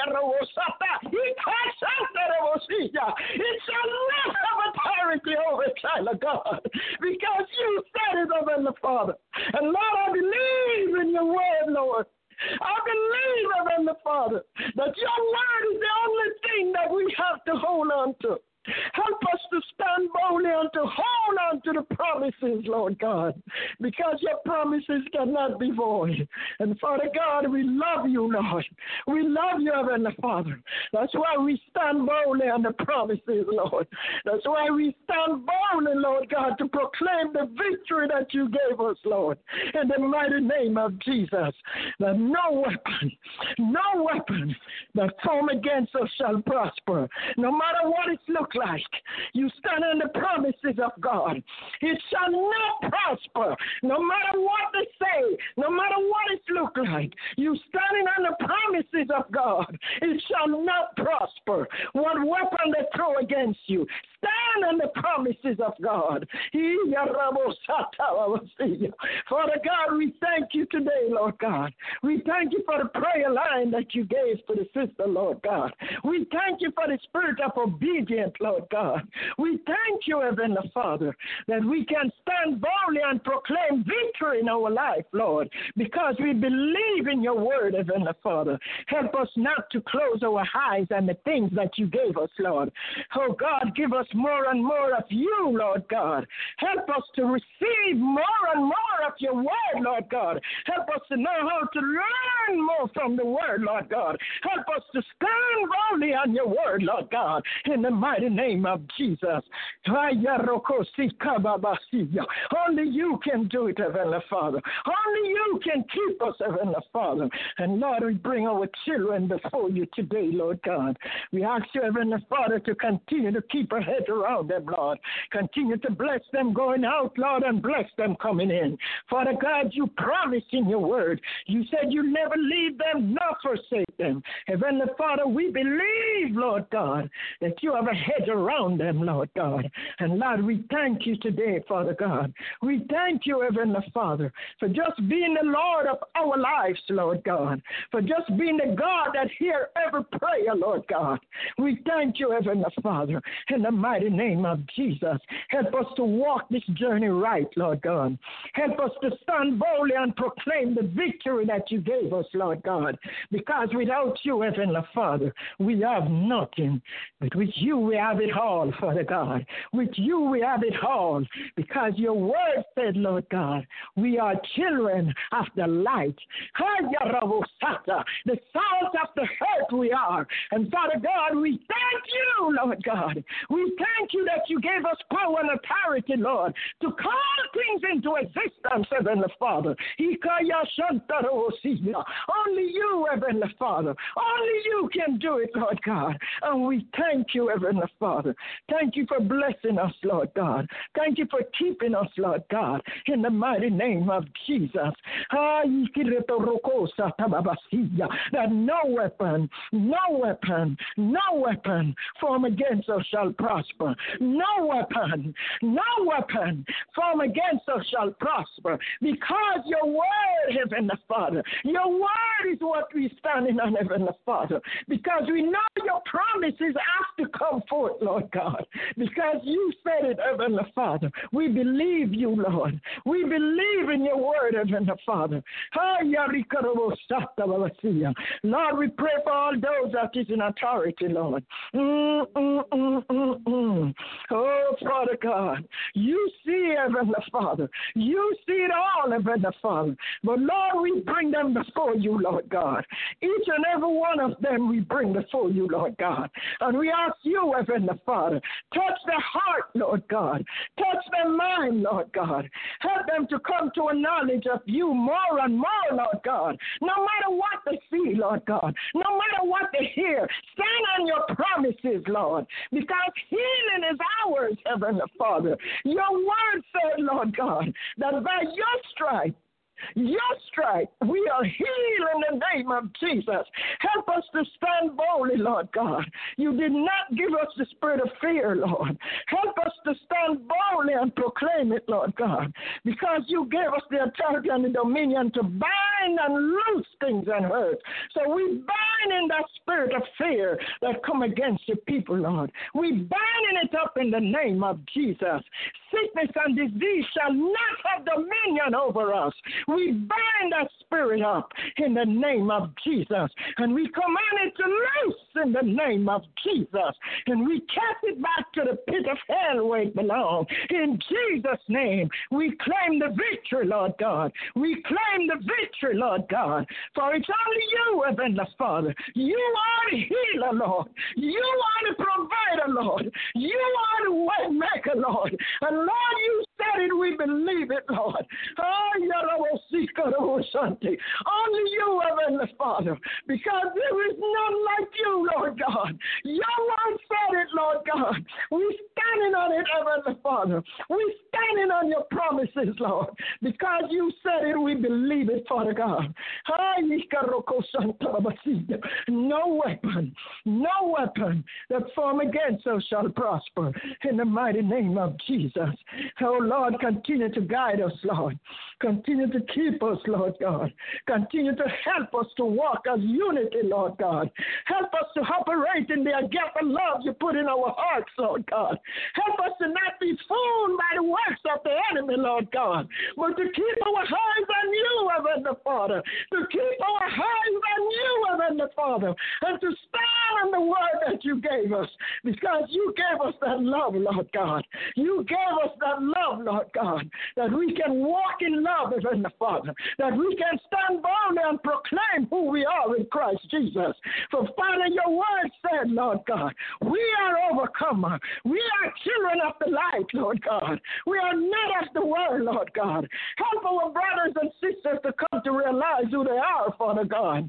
shall not have authority over a child of God, because you said it, over the Father. And Lord, I believe in your word, Lord. I believe, Heavenly Father, that your word is the only thing that we have to hold on to. Help us to stand boldly and to hold on to the promises, Lord God, because your promises cannot be void. And Father God, we love you, Lord. We love you, Heavenly Father. That's why we stand boldly on the promises, Lord. That's why we stand boldly, Lord God, to proclaim the victory that you gave us, Lord, in the mighty name of Jesus. That no weapon, no weapon that form against us shall prosper, no matter what it looks like. You stand on the promises of God. It shall not prosper, no matter what they say, no matter what it looks like. You standing on the promises of God. It shall not prosper. What weapon they throw against you, stand on the promises of God. Father God, we thank you today, Lord God. We thank you for the prayer line that you gave to the sister, Lord God. We thank you for the spirit of obedience, Lord God. We thank you, Heavenly Father, that we can stand boldly and proclaim victory in our life, Lord, because we believe in your word, Heavenly Father. Help us not to close our eyes on the things that you gave us, Lord. Oh, God, give us more and more of you, Lord God. Help us to receive more and more of your word, Lord God. Help us to know how to learn more from the word, Lord God. Help us to stand boldly on your word, Lord God, in the mighty name of Jesus. Only you can do it, Heavenly Father. Only you can keep us, Heavenly Father. And Lord, we bring our children before you today, Lord God. We ask you, Heavenly Father, to continue to keep our head around them, Lord. Continue to bless them going out, Lord, and bless them coming in. Father God, you promised in your word. You said you never leave them nor forsake them. Heavenly Father, we believe, Lord God, that you have a hedge around them, Lord God. And Lord, we thank you today, Father God. We thank you, Heavenly Father, for just being the Lord of our lives, Lord God, for just being the God that hears every prayer, Lord God. We thank you, Heavenly Father, in the mighty name of Jesus. Help us to walk this journey right, Lord God. Help us to stand boldly and proclaim the victory that you gave us, Lord God, because without you, Heavenly Father, we have nothing, but with you we have it all, Father God. With you we have it all, because your word said, Lord God, we are children of the light. The salt of the earth we are. And Father God, we thank you, Lord God. We thank you that you gave us power and authority, Lord, to call things into existence, Heavenly Father. Only you, Heavenly Father. Only you can do it, Lord God. And we thank you, Heavenly Father. Thank you for blessing us, Lord God. Thank you for keeping us, Lord God, in the mighty name of Jesus. That no weapon, no weapon, no weapon formed against us shall prosper. No weapon, no weapon formed against us shall prosper, because because your word, Heavenly Father, your word is what we're standing on, Heavenly Father, because we know your promises have to come forth, Lord God, because you said it, Heavenly Father. We believe you, Lord. We believe in your word, Heavenly Father. Lord, we pray for all those that is in authority, Lord. Mm, mm, mm, mm, mm. Oh, Father God, you see, Heavenly Father. You see it all, Heavenly Father. But, Lord, we bring them before you, Lord God. Each and every one of them we bring before you, Lord God. And we ask you, Heavenly Father, touch their heart, Lord God. Touch their mind, Lord God. Help them to come to a knowledge of you more and more, Lord God. No matter what they see, Lord God. No matter what they hear. Stand on your promises, Lord. Because healing is ours, Heavenly Father. Your word said, Lord God, that by your stripes, your stripes, we are healed in the name of Jesus. Help us to stand boldly, Lord God. You did not give us the spirit of fear, Lord. Help us to stand boldly and proclaim it, Lord God, because you gave us the authority and the dominion to bind and loose things and hurt. So we bind in that spirit of fear that come against your people, Lord. We bind it up in the name of Jesus. Sickness and disease shall not have dominion over us. We bind that spirit up in the name of Jesus. And we command it to loose in the name of Jesus. And we cast it back to the pit of hell where it belongs. In Jesus' name, we claim the victory, Lord God. We claim the victory, Lord God. For it's only you, Heavenly Father. You are the healer, Lord. You are the provider, Lord. You are the way maker, Lord. And Lord, you said it, we believe it, Lord. Oh, only you, Heavenly Father, because there is none like you, Lord God. Your word said it, Lord God. We're standing on it, Heavenly Father. We're standing on your promises, Lord, because you said it, we believe it, Father God. No weapon, no weapon that form against us shall prosper in the mighty name of Jesus. Oh, Lord, continue to guide us, Lord. Continue to keep us, Lord God. Continue to help us to walk as unity, Lord God. Help us to operate in the agape love you put in our hearts, Lord God. Help us to not be fooled by the works of the enemy, Lord God, but to keep our eyes on you, Heavenly Father. To keep our eyes on you, Heavenly Father, and to stand on the word that you gave us, because you gave us that love, Lord God. You gave us that love, Lord God, that we can walk in love, Heavenly Father, that we can stand boldly and proclaim who we are in Christ Jesus. For Father, your word said, Lord God, we are overcomer. We are children of the light, Lord God. We are not of the world, Lord God. Help our brothers and sisters to come to realize who they are, Father God.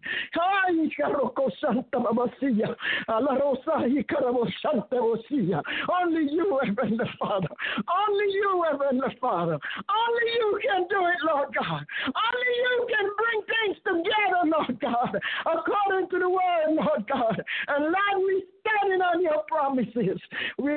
Only you, Heavenly Father. Only you, Heavenly Father. Only you can do it, Lord God. Only you can bring things together, Lord God, according to the word, Lord God. And Lord, we standing on your promises. We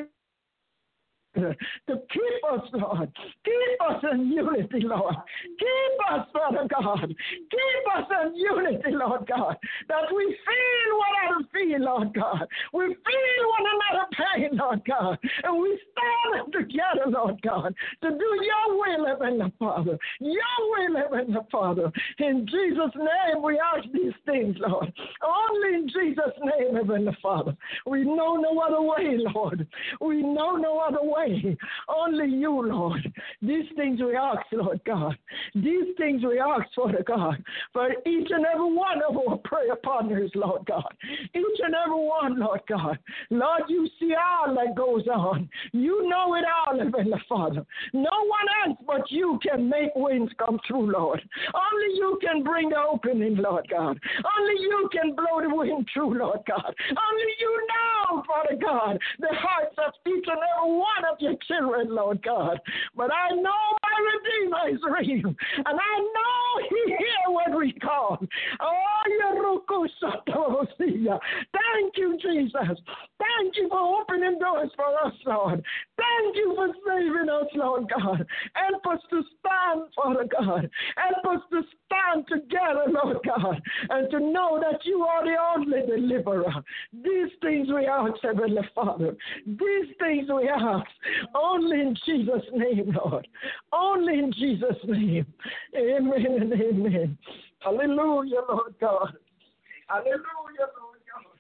to keep us, Lord. Keep us in unity, Lord. Keep us, Father God. Keep us in unity, Lord God. That we feel what I feel, Lord God. We feel one another pain, Lord God. And we stand together, Lord God, to do your will, Heavenly Father. Your will, Heavenly Father. In Jesus' name we ask these things, Lord. Only in Jesus' name, Heavenly Father. We know no other way, Lord. We know no other way. Only you, Lord. These things we ask, Lord God. These things we ask, Father God, for each and every one of our prayer partners, Lord God. Each and every one, Lord God. Lord, you see all that goes on. You know it all, Heavenly Father. No one else but you can make winds come true, Lord. Only you can bring the opening, Lord God. Only you can blow the wind through, Lord God. Only you know, Father God, the hearts of each and every one of your children, Lord God. But I know my Redeemer is real, and I know he hears when we call. Oh, Thank Thank you, Jesus. Thank you for opening doors for us, Lord. Thank you for saving us, Lord God. Help us to stand, Father God. Help us to stand together, Lord God, and to know that you are the only deliverer. These things we ask, Heavenly Father. These things we ask. Only in Jesus' name, Lord. Only in Jesus' name. Amen and amen. Hallelujah, Lord God. Hallelujah, Lord God.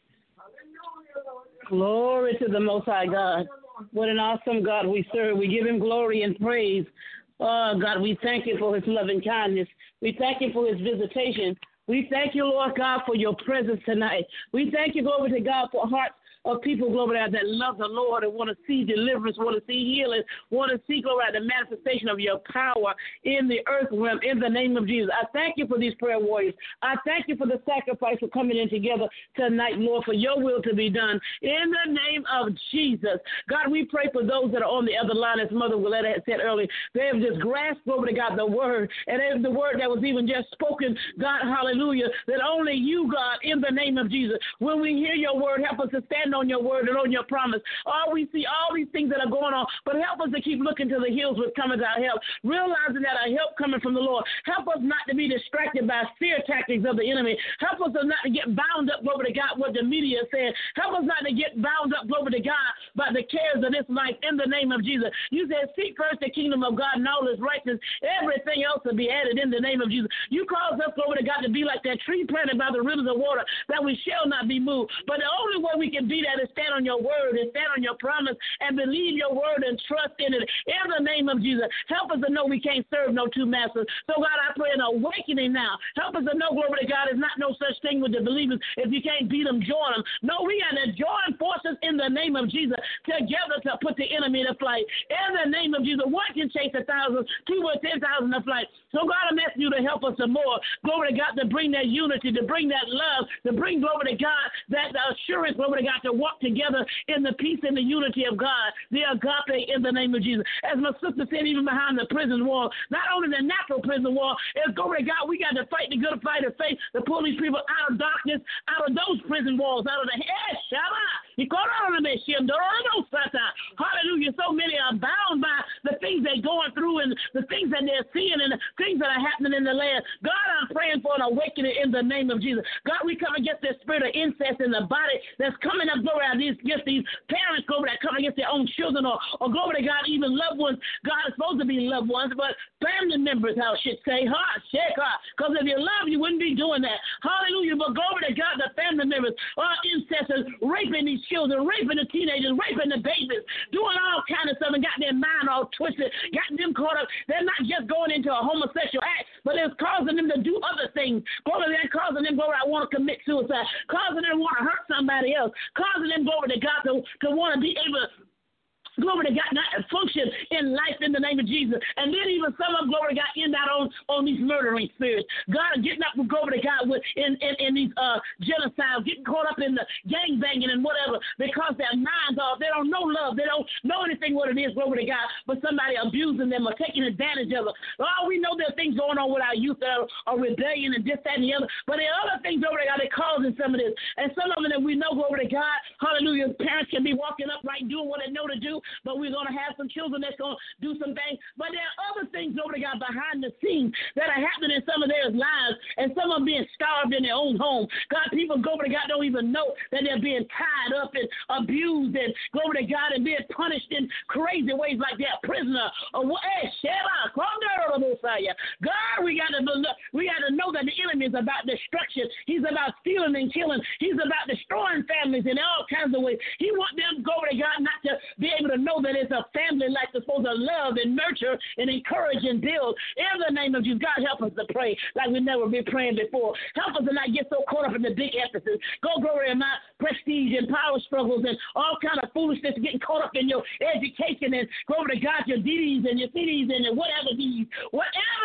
Hallelujah, Lord God. Glory to the Most High God. What an awesome God we serve. We give him glory and praise. Oh, God, we thank you for his loving kindness. We thank you for his visitation. We thank you, Lord God, for your presence tonight. We thank you, glory to God, for hearts of people, glory to God, that love the Lord and want to see deliverance, want to see healing, want to see, glory to God, the manifestation of your power in the earth realm in the name of Jesus. I thank you for these prayer warriors. I thank you for the sacrifice for coming in together tonight, Lord, for your will to be done in the name of Jesus. God, we pray for those that are on the other line, as Mother Willetta had said earlier. They have just grasped, glory to God, the word, and they, the word that was even just spoken, God, hallelujah, that only you, God, in the name of Jesus. When we hear your word, help us to stand on your word and on your promise. All we see, all these things that are going on, but help us to keep looking to the hills with coming our help, realizing that our help coming from the Lord. Help us not to be distracted by fear tactics of the enemy. Help us not to get bound up, glory to God, what the media is saying. Help us not to get bound up, glory to God, by the cares of this life in the name of Jesus. You said, seek first the kingdom of God and all his righteousness. Everything else will be added in the name of Jesus. You cause us, glory to God, to be like that tree planted by the rivers of water, that we shall not be moved. But the only way we can be that is stand on your word and stand on your promise and believe your word and trust in it. In the name of Jesus, help us to know we can't serve no two masters. So, God, I pray an awakening now. Help us to know, glory to God, is not no such thing with the believers. If you can't beat them, join them. No, we got to join forces in the name of Jesus together to put the enemy to flight. In the name of Jesus, one can chase a thousand, two or ten thousand to flight. So, God, I'm asking you to help us some more. Glory to God, to bring that unity, to bring that love, to bring, glory to God, that assurance, glory to God, to walk together in the peace and the unity of God, the agape in the name of Jesus. As my sister said, even behind the prison wall, not only the natural prison wall, it's glory to God, we got to fight the good fight of faith to pull these people out of darkness, out of those prison walls, out of the head. Hallelujah. So many are bound by the things they're going through and the things that they're seeing and the things that are happening in the land. God, I'm praying for an awakening in the name of Jesus. God, we come against this spirit of incest in the body that's coming up, glory to God, against these parents, glory that come against their own children or, or glory to God, even loved ones. God is supposed to be loved ones, but family members, how it should say, ha, shake, because if you love, you wouldn't be doing that. Hallelujah. But glory to God, the family members are incestors, raping these children, raping the teenagers, raping the babies, doing all kind of stuff and got their mind all twisted, got them caught up. They're not just going into a homosexual act, but it's causing them to do other things. Glory to God, causing them, glory, I want to commit suicide, causing them to want to hurt somebody else, causing them, glory to God, to, to want to be able to, glory to God, not function in life in the name of Jesus. And then even some of them, glory to God, end out on, on these murdering spirits. God is getting up, glory to God, with, in, in, in these uh, genocides, getting caught up in the gang banging and whatever because their minds are, they don't know love. They don't know anything what it is, glory to God, but somebody abusing them or taking advantage of them. Oh, we know there are things going on with our youth that are, are rebellion and this, that, and the other. But there are other things, glory to God, that causing some of this. And some of them that we know, glory to God, hallelujah, parents can be walking upright, doing what they know to do, but we're going to have some children that's going to do some things. But there are other things, glory to God, behind the scenes that are happening in some of their lives, and some of them being starved in their own home. God, people, glory to God, don't even know that they're being tied up and abused and, glory to God, and being punished in crazy ways like they're a prisoner. Or, hey, God, we got to we got to know that the enemy is about destruction. He's about stealing and killing. He's about destroying families in all kinds of ways. He wants them, glory to God, not to be able to know that it's a family life that's supposed to love and nurture and encourage and build. In the name of Jesus, God, help us to pray like we've never been praying before. Help us to not get so caught up in the big emphasis. Go, glory, in my prestige and power struggles and all kind of foolishness, getting caught up in your education and, glory to God, your D Ds and your C Ds and your whatever Ds. Whatever, glory to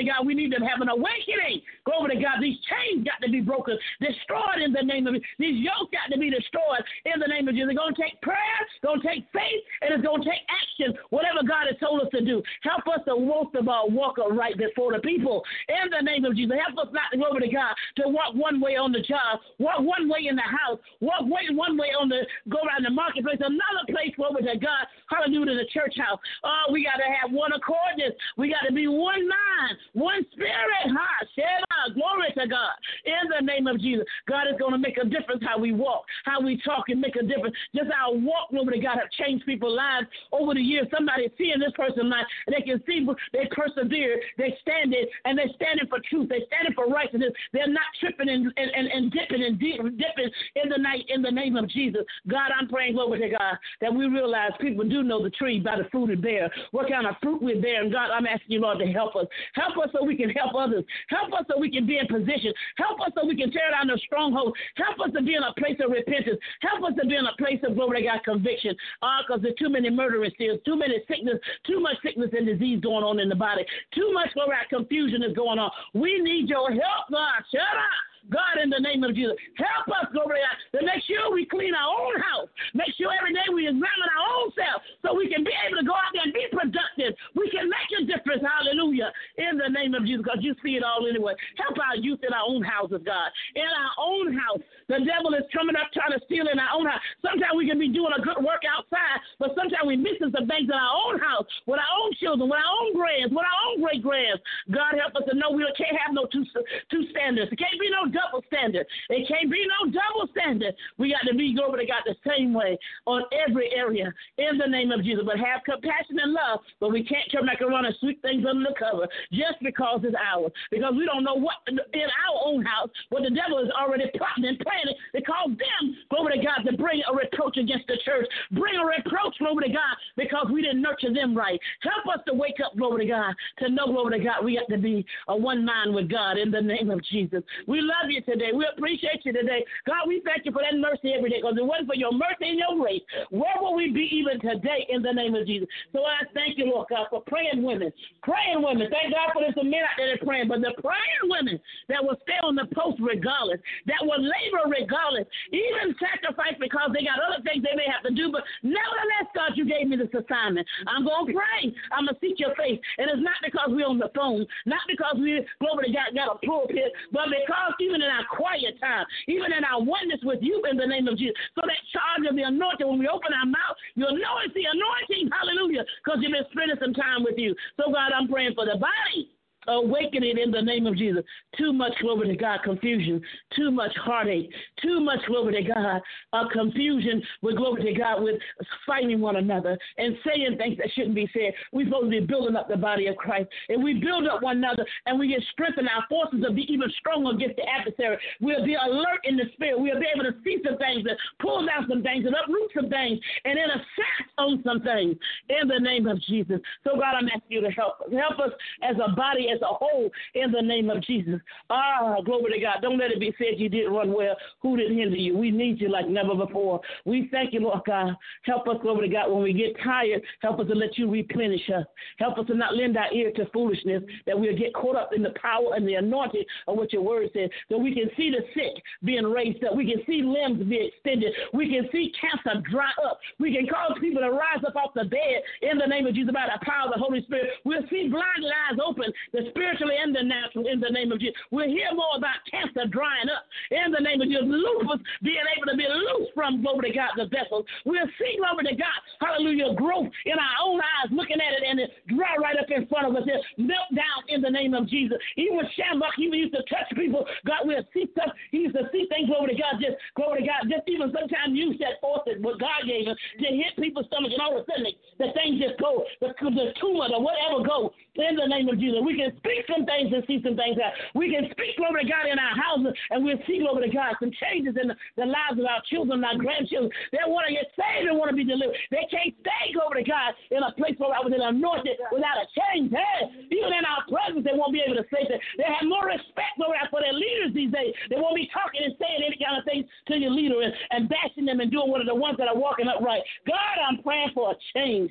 to God, we need to have an awakening. Glory to God. These chains got to be broken, destroyed in the name of Jesus. These yokes got to be destroyed in the name of Jesus. It's going to take prayer, it's going to take faith, and it's going to take action, whatever God has told us to do. Help us to, most of all, walk right before the people in the name of Jesus. Help us not to, glory to God, to walk one way on the job, walk one way in the house, walk way, one way on the, go around the marketplace, another place, glory to God, hallelujah, to the church house. Oh, we got to have one accordance. We got to be one mind, one spirit. Ha, Shema, glory to God. In the name of Jesus, God is going to make a difference how we walk, how we talk, and make a difference. Just our walk, glory to God, have changed people's lives over the years. Somebody seeing this person's life, and they can see they persevere, they stand it, and they're standing for truth. They're standing for righteousness. They're not tripping and, and, and, and dipping and deep, dipping in the night in the name of Jesus. God, I'm praying, glory to God, that we realize people do know the tree by the fruit it bears. What kind of fruit we bear? And God, I'm asking you, Lord, to help us. Help us so we can help others. Help us so we can be in position. Help us so we can tear down the strongholds. Help us to be in a place of repentance. Help us to be in a place of, glory to God, conviction. Ah, uh, because there's too many murderers still, too many sickness, too much sickness and disease going on in the body. Too much, glory to God, confusion is going on. We need your help, God. Shut up. God, in the name of Jesus, help us, glory to God, to make sure we clean our own house. Make sure every day we examine our own self so we can be able to go out there and be productive. We can make a difference, hallelujah, in the name of Jesus, because you see it all anyway. Help our youth in our own houses, God. In our own house, the devil is coming up trying to steal in our own house. Sometimes we can be doing a good work outside, but sometimes we're missing some things in our own house, with our own children, with our own grands, with our own great-grands. God, help us to know we can't have no two, two standards. There can't be no double standard. It can't be no double standard. We got to be, glory to God, the same way on every area in the name of Jesus. But have compassion and love, but we can't turn back around and sweep things under the cover just because it's ours. Because we don't know what in our own house, what the devil is already plotting and planning to cause them, glory to God, to bring a reproach against the church. Bring a reproach, glory to God, because we didn't nurture them right. Help us to wake up, glory to God, to know, glory to God, we have to be a one mind with God in the name of Jesus. We love you today. We appreciate you today. God, we thank you for that mercy every day, because it wasn't for your mercy and your grace, where will we be even today in the name of Jesus? So I thank you, Lord God, for praying women. Praying women. Thank God for this men out there that are praying, but the praying women that will stay on the post regardless, that will labor regardless, even sacrifice because they got other things they may have to do, but nevertheless, God, you gave me this assignment. I'm going to pray. I'm going to seek your face. And it's not because we're on the phone, not because we, glory to God, got a pulpit, but because even in our quiet time, even in our oneness with you in the name of Jesus. So that charge of the anointing, when we open our mouth, you'll know it's the anointing, hallelujah, because you've been spending some time with you. So, God, I'm praying for the body. Awaken it in the name of Jesus. Too much, glory to God, confusion. Too much heartache. Too much, glory to God, uh, confusion with, glory to God, with fighting one another and saying things that shouldn't be said. We're supposed to be building up the body of Christ. And we build up one another and we get strengthened. Our forces will be even stronger against the adversary. We'll be alert in the spirit. We'll be able to see some things and pull down some things and uproot some things and intercept on some things in the name of Jesus. So, God, I'm asking you to help us. Help us as a body, as a whole, in the name of Jesus. Ah, glory to God. Don't let it be said you didn't run well. Who didn't hinder you? We need you like never before. We thank you, Lord God. Help us, glory to God, when we get tired, help us to let you replenish us. Help us to not lend our ear to foolishness, that we'll get caught up in the power and the anointing of what your word says, that we can see the sick being raised up. We can see limbs be extended. We can see cancer dry up. We can cause people to rise up off the bed in the name of Jesus by the power of the Holy Spirit. We'll see blinded eyes open, the spiritually and the natural, in the name of Jesus. We'll hear more about cancer drying up in the name of Jesus. Lupus being able to be loose from, glory to God, the vessels. We'll see, glory to God, hallelujah, growth in our own eyes, looking at it, and it dry right up in front of us. It melt down in the name of Jesus. Even Shambach, he used to touch people. God, we'll see stuff. He used to see things, glory to God, just, glory to God, just even sometimes use that force that what God gave him to hit people's stomach, and all of a sudden the things just go, the, the tumor or whatever go in the name of Jesus. We can speak some things and see some things out. We can speak, glory to God, in our houses, and we'll see, glory to God, some changes in the, the lives of our children and our grandchildren. They want to get saved and want to be delivered. They can't stay, glory to God, in a place where I was anointed without a change. Hey, even in our presence, they won't be able to say that. They have more respect, glory to God, for their leaders these days. They won't be talking and saying any kind of things to your leader and, and bashing them and doing one of the ones that are walking upright. God, I'm praying for a change in the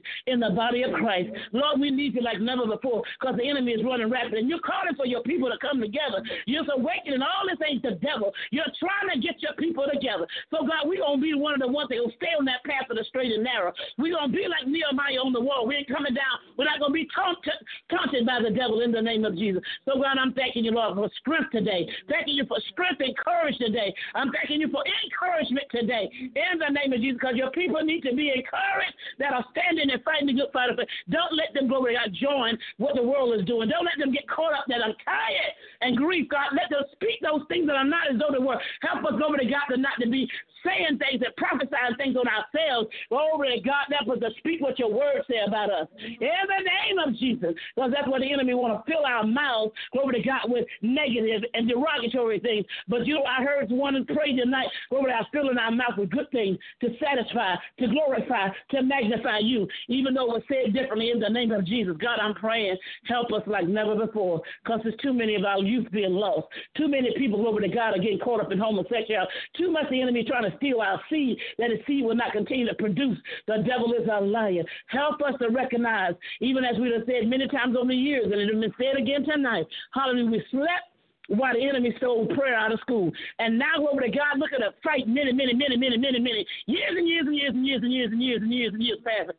the body of Christ. Lord, we need you like never before because the enemy is running rapid, and you're calling for your people to come together. You're awakening all this ain't the devil. You're trying to get your people together. So, God, we're going to be one of the ones that will stay on that path of the straight and narrow. We're going to be like Nehemiah on the wall. We ain't coming down. We're not going to be taunted, taunted by the devil in the name of Jesus. So, God, I'm thanking you, Lord, for strength today. Thanking you for strength and courage today. I'm thanking you for encouragement today in the name of Jesus, because your people need to be encouraged that are standing and fighting the good fight of faith. Don't let them go and join what the world is doing. Don't let them get caught up that I'm tired and grief, God. Let them speak those things that are not as though they were. Help us, glory to God, to not to be saying things and prophesying things on ourselves. Glory to God, help us to speak what your words say about us. In the name of Jesus, because that's what the enemy want to fill our mouths, glory to God, with negative and derogatory things. But you know, I heard one pray tonight, glory to God, filling our mouth with good things to satisfy, to glorify, to magnify you, even though it was said differently in the name of Jesus. God, I'm praying, help us like never before, because there's too many of our youth being lost. Too many people, glory to God, are getting caught up in homosexuality. Too much the enemy trying to steal our seed, that his seed will not continue to produce. The devil is a liar. Help us to recognize, even as we have said many times over the years, and it has been said again tonight, hallelujah, we slept while the enemy stole prayer out of school. And now, glory to God, look at a fight many, many, many, many, many, many years and years and years and years and years and years and years and years past.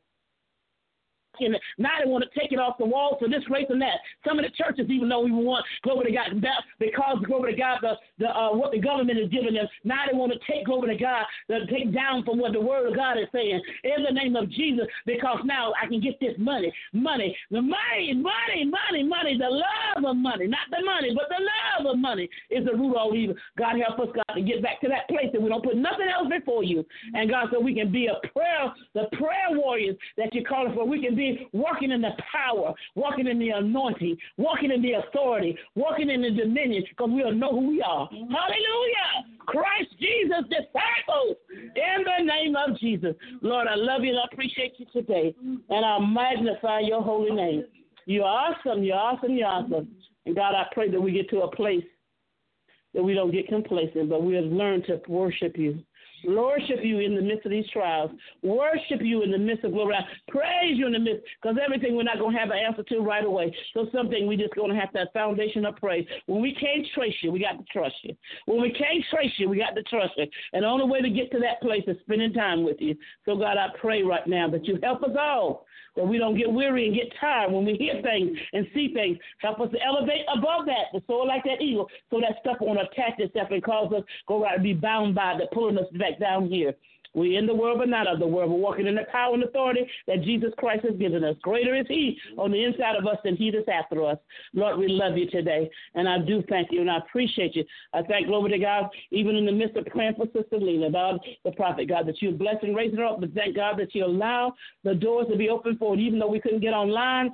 And now they want to take it off the wall for this, race, and that. Some of the churches even though we want, glory to God, because, glory to God, the, the uh, what the government is giving them, now they want to take, glory to God, the, take down from what the word of God is saying in the name of Jesus, because now I can get this money, money, the money, money, money, money, the love of money, not the money, but the love of money is the root of all evil. God, help us, God, to get back to that place that we don't put nothing else before you. And God, so we can be a prayer, the prayer warriors that you're calling for. We can be walking in the power, walking in the anointing, walking in the authority, walking in the dominion, because we'll know who we are. Hallelujah. Christ Jesus, disciples, in the name of Jesus. Lord, I love you and I appreciate you today, and I magnify your holy name. You're awesome, you're awesome, you're awesome. And God, I pray that we get to a place that we don't get complacent, but we have learned to worship you. Worship you in the midst of these trials. Worship you in the midst of glory. Praise you in the midst, because everything we're not going to have an answer to right away. So something we just going to have that foundation of praise. When we can't trace you, we got to trust you. When we can't trace you, we got to trust you. And the only way to get to that place is spending time with you. So, God, I pray right now that you help us all, that we don't get weary and get tired when we hear things and see things. Help us to elevate above that, to soar like that eagle, so that stuff won't attach itself and cause us go right to be bound by it, pulling us back down here. We're in the world, but not of the world. We're walking in the power and authority that Jesus Christ has given us. Greater is he on the inside of us than he that's after us. Lord, we love you today, and I do thank you, and I appreciate you. I thank, glory to God, even in the midst of praying for Sister Lena, God, the prophet, God, that you bless and raise her up, but thank God that you allow the doors to be open for it, even though we couldn't get online.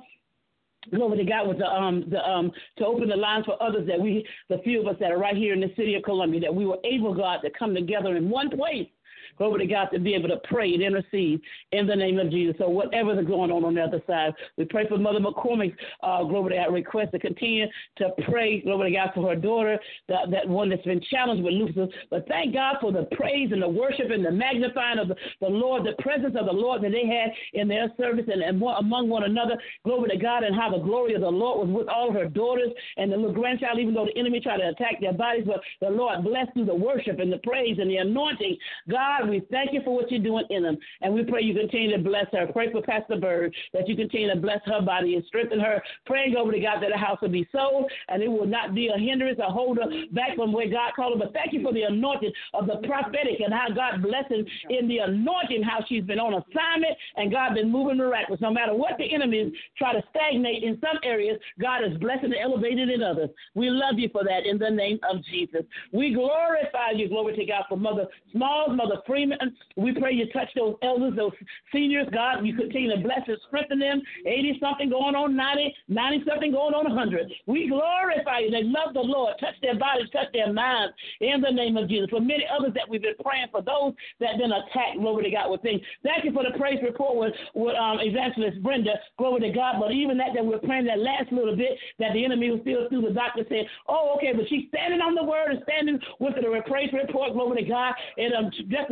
Glory to God with the um the um to open the lines for others, that we, the few of us that are right here in the city of Columbia, that we were able, God, to come together in one place. Glory to God, to be able to pray and intercede in the name of Jesus. So whatever is going on on the other side, we pray for Mother McCormick's, uh, glory to God, request to continue to pray, glory to God, for her daughter, that, that one that's been challenged with lupus. But thank God for the praise and the worship and the magnifying of the, the Lord, the presence of the Lord that they had in their service and, and one, among one another. Glory to God, and how the glory of the Lord was with all of her daughters and the little grandchild, even though the enemy tried to attack their bodies. But the Lord blessed through the worship and the praise and the anointing. God, we thank you for what you're doing in them. And we pray you continue to bless her. Pray for Pastor Bird, that you continue to bless her body and strengthen her. Praying over to God that the house will be sold and it will not be a hindrance or hold her back from where God called her. But thank you for the anointing of the prophetic and how God blessing in the anointing, how she's been on assignment and God been moving miraculous. No matter what the enemies try to stagnate in some areas, God is blessing and elevating in others. We love you for that in the name of Jesus. We glorify you, glory to God, for Mother Smalls, Mother Freeman. We pray you touch those elders, those seniors, God. You continue to bless and strengthen them. eighty-something going on ninety, ninety-something going on one hundred. We glorify you. They love the Lord. Touch their bodies, touch their minds in the name of Jesus. For many others that we've been praying for, those that have been attacked, glory to God, with things. Thank you for the praise report with, with um, Evangelist Brenda, glory to God. But even that, that we're praying that last little bit, that the enemy was still through, the doctor said, oh, okay, but she's standing on the word and standing with the praise report, glory to God, and um, just about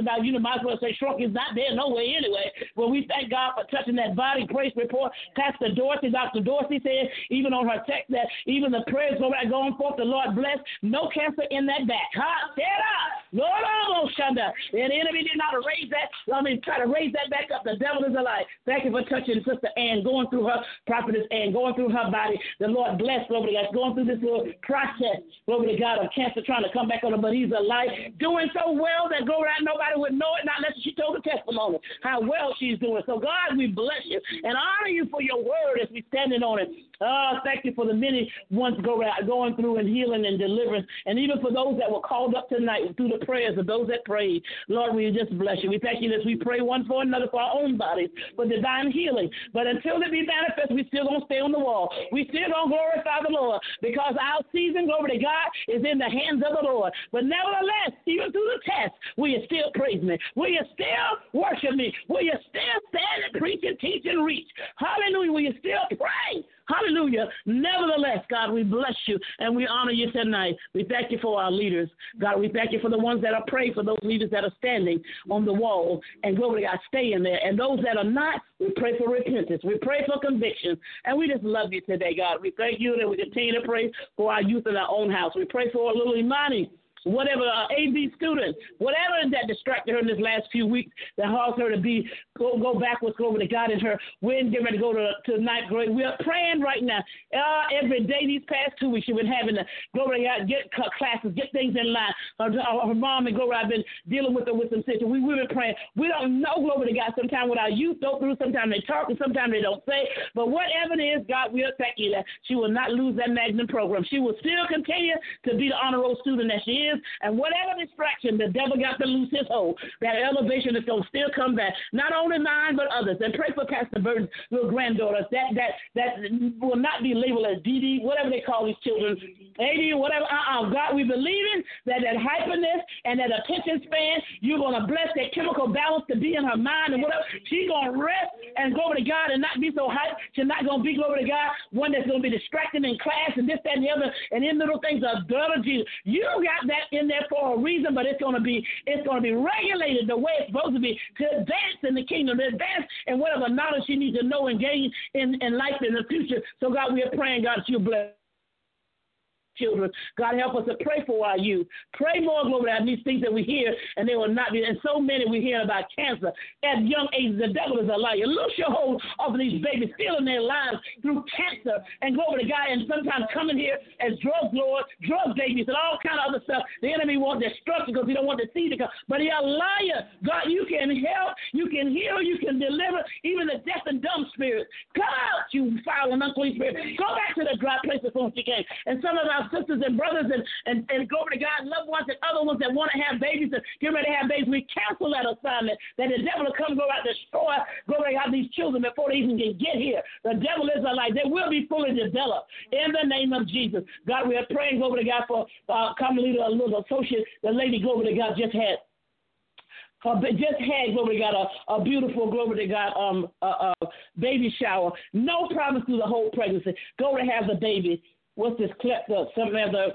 about, you know, might as well say shrunk is not there no way anyway. Well, we thank God for touching that body. Praise report. Pastor Dorsey, Doctor Dorsey said, even on her text, that even the prayers go right going forth, the Lord bless. No cancer in that back. Ha! Stand up. Lord, almost shunda. And the enemy did not raise that. I mean, try to raise that back up. The devil is alive. Thank you for touching Sister Ann, going through her prophetess Ann, going through her body. The Lord bless, glory to God, going through this little process, glory to God, of cancer trying to come back on her, but he's alive, doing so well that glory to God, nobody would know it, not unless she told the testimony, how well she's doing. So, God, we bless you and honor you for your word as we standing on it. Oh, thank you for the many ones go out, going through and healing and deliverance, and even for those that were called up tonight through the prayers of those that prayed. Lord, we just bless you. We thank you as we pray one for another for our own bodies, for divine healing. But until it be manifest, we still going to stay on the wall. We still going to glorify the Lord, because our season, glory to God, is in the hands of the Lord. But nevertheless, even through the test, will you still praise me? Will you still worship me? Will you still stand and preach and teach and reach? Hallelujah. Will you still pray? Hallelujah. Nevertheless, God, we bless you and we honor you tonight. We thank you for our leaders. God, we thank you for the ones that are praying, for those leaders that are standing on the wall, and glory to God, stay in there. And those that are not, we pray for repentance. We pray for conviction. And we just love you today, God. We thank you that we continue to pray for our youth in our own house. We pray for little Imani, whatever, uh, A B student, whatever that distracted her in this last few weeks that caused her to be go, go backwards, go over to God in her. We're getting ready to go to, to ninth grade. We are praying right now. Uh, every day these past two weeks, she's been having to go to God, get classes, get things in line. Her, her mom and go I've been dealing with her with some situations. We, we've been praying. We don't know, glory to God, sometimes what our youth go through. Sometimes they talk and sometimes they don't say. But whatever it is, God, we'll thank you that she will not lose that Magnum program. She will still continue to be the honor roll student that she is. And whatever distraction the devil got to lose his hold, that elevation is going to still come back. Not only mine, but others. And pray for Pastor Burton's little granddaughter that that that will not be labeled as D D, whatever they call these children, A D, whatever. Uh-uh. God, we believe in that that hyperness and that attention span, you're going to bless that chemical balance to be in her mind and whatever. She's going to rest and go over to God and not be so hyped. She's not going to be, glory to God, one that's going to be distracted in class and this, that, and the other, and in little things of blood of Jesus. You got that in there for a reason, but it's going to be it's going to be regulated the way it's supposed to be to advance in the kingdom, to advance in whatever knowledge you need to know and gain in, in life in the future. So, God, we are praying, God, that you bless children. God, help us to pray for our youth. Pray more, glory, on these things that we hear, and they will not be. And so many we hear about cancer at young ages. The devil is a liar. Loose your hold off of these babies, stealing their lives through cancer, and glory to God, and sometimes coming here as drug lords, drug babies, and all kind of other stuff. The enemy wants destruction because he don't want the seed to come. But he's a liar. God, you can help, you can heal, you can deliver, even the deaf and dumb spirits. Come out, you foul and unclean spirit. Go back to the dry places from which you came. And some of our sisters and brothers and, and, and glory to God, loved ones and other ones that want to have babies and get ready to have babies, we cancel that assignment that the devil will come go out and destroy, glory to God, these children before they even can get here. The devil is a lie. They will be fully developed in the name of Jesus. God, we are praying, glory to God, for uh, common leader, a little associate, the lady, glory to God, just had. Uh, just had, glory to God, a, a beautiful, glory to God, um, uh, uh, baby shower. No problems through the whole pregnancy. Go to have the baby. What's this cleft up? Some of the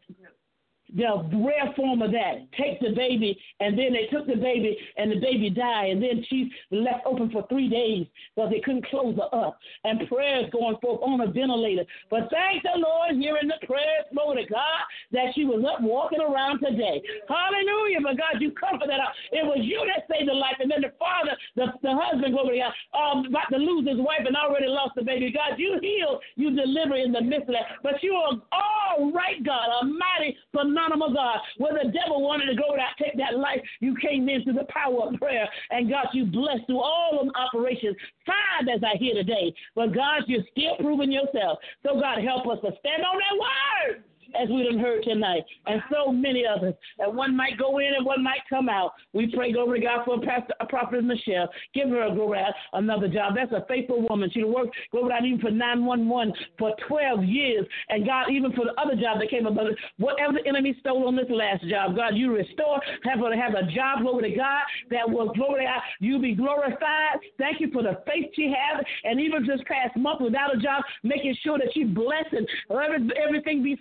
the rare form of that. Take the baby, and then they took the baby, and the baby died, and then she's left open for three days because they couldn't close her up. And prayers going forth on a ventilator. But thank the Lord, hearing the prayers, glory to God, that she was up walking around today. Hallelujah. But God, you comfort that. It was you that saved the life, and then the father, the, the husband, glory to God, um, about to lose his wife and already lost the baby. God, you heal, you deliver in the midst of that. But you are all right, God, a mighty phenomenal God. Where the devil wanted to go out, take that life, you came in through the power of prayer. And God, you blessed through all of operations. Five as I hear today. But God, you're still proving yourself. So God, help us to stand on that word, as we done heard tonight, and so many others. And one might go in and one might come out. We pray, glory to God, for Pastor, uh, Prophet Michelle. Give her a glory, another job. That's a faithful woman. She worked, glory to God, even for nine one one for twelve years. And God, even for the other job that came about, whatever the enemy stole on this last job, God, you restore, have her to have a job, glory to God, that will, glory to God, you be glorified. Thank you for the faith she has. And even this past month without a job, making sure that she's blessed and every, everything be supplied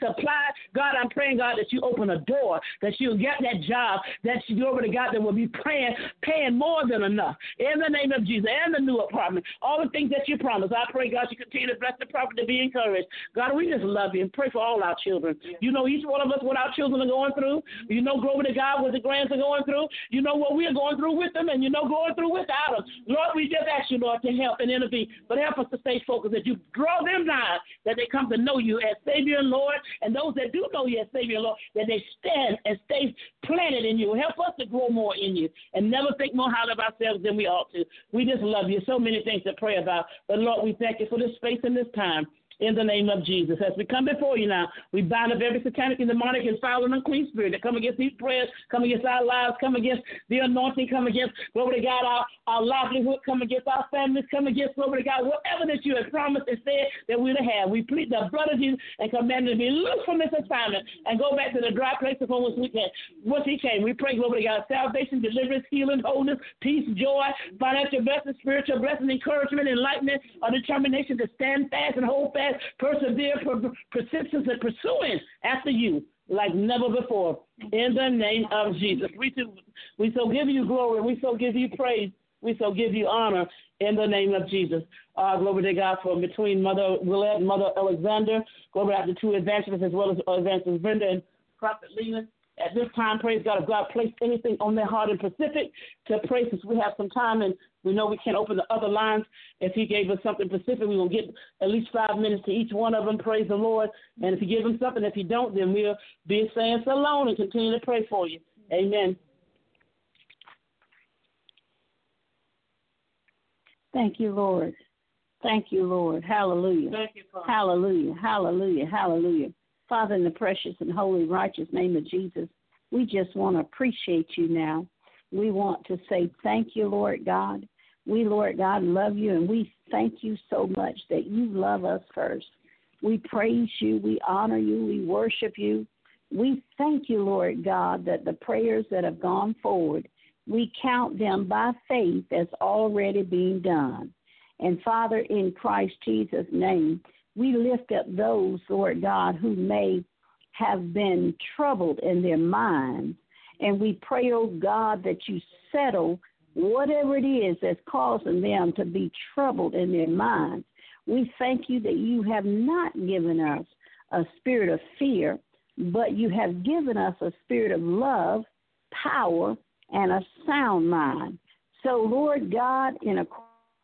qualified, God, I'm praying, God, that you open a door, that she'll get that job, that she, glory to God, that will be praying, paying more than enough. In the name of Jesus, and the new apartment, all the things that you promised, I pray, God, you continue to bless the prophet to be encouraged. God, we just love you and pray for all our children. You know each one of us what our children are going through. You know, glory to God, what the grands are going through. You know what we are going through with them, and you know going through without them. Lord, we just ask you, Lord, to help and intervene, but help us to stay focused, that you draw them nigh, that they come to know you as Savior and Lord, and those that do know you as Savior and Lord, that they stand and stay planted in you. Help us to grow more in you and never think more highly of ourselves than we ought to. We just love you. So many things to pray about, but Lord, we thank you for this space and this time. In the name of Jesus. As we come before you now, we bind up every satanic and demonic and foul and unclean spirit that come against these prayers, come against our lives, come against the anointing, come against, glory to God, our, our livelihood, come against our families, come against, glory to God, whatever that you have promised and said that we're to have. We plead the blood of Jesus and command them to be loose from this assignment and go back to the dry places from which we came. Once he came, we pray, glory to God, salvation, deliverance, healing, wholeness, peace, joy, financial blessing, spiritual blessing, encouragement, enlightenment, a determination to stand fast and hold fast, persevere, per- persistence, and pursuing after you like never before. In the name of Jesus. We, do, we so give you glory. We so give you praise. We so give you honor in the name of Jesus. Uh, glory to God for between Mother Willette and Mother Alexander. Glory to the two evangelists as well as Evangelist Brenda and Prophet Lena. At this time, praise God, if God placed anything on their heart in Pacific to pray, since we have some time and we know we can't open the other lines. If he gave us something specific, we're going to get at least five minutes to each one of them. Praise the Lord. And if he gives them something, if he don't, then we'll be saying so long and continue to pray for you. Amen. Thank you, Lord. Thank you, Lord. Hallelujah. Thank you, Father. Hallelujah. Hallelujah. Hallelujah. Father, in the precious and holy, righteous name of Jesus, we just want to appreciate you now. We want to say thank you, Lord God. We, Lord God, love you, and we thank you so much that you love us first. We praise you. We honor you. We worship you. We thank you, Lord God, that the prayers that have gone forward, we count them by faith as already being done. And, Father, in Christ Jesus' name, we lift up those, Lord God, who may have been troubled in their minds. And we pray, oh God, that you settle whatever it is that's causing them to be troubled in their minds. We thank you that you have not given us a spirit of fear, but you have given us a spirit of love, power, and a sound mind. So, Lord God, in a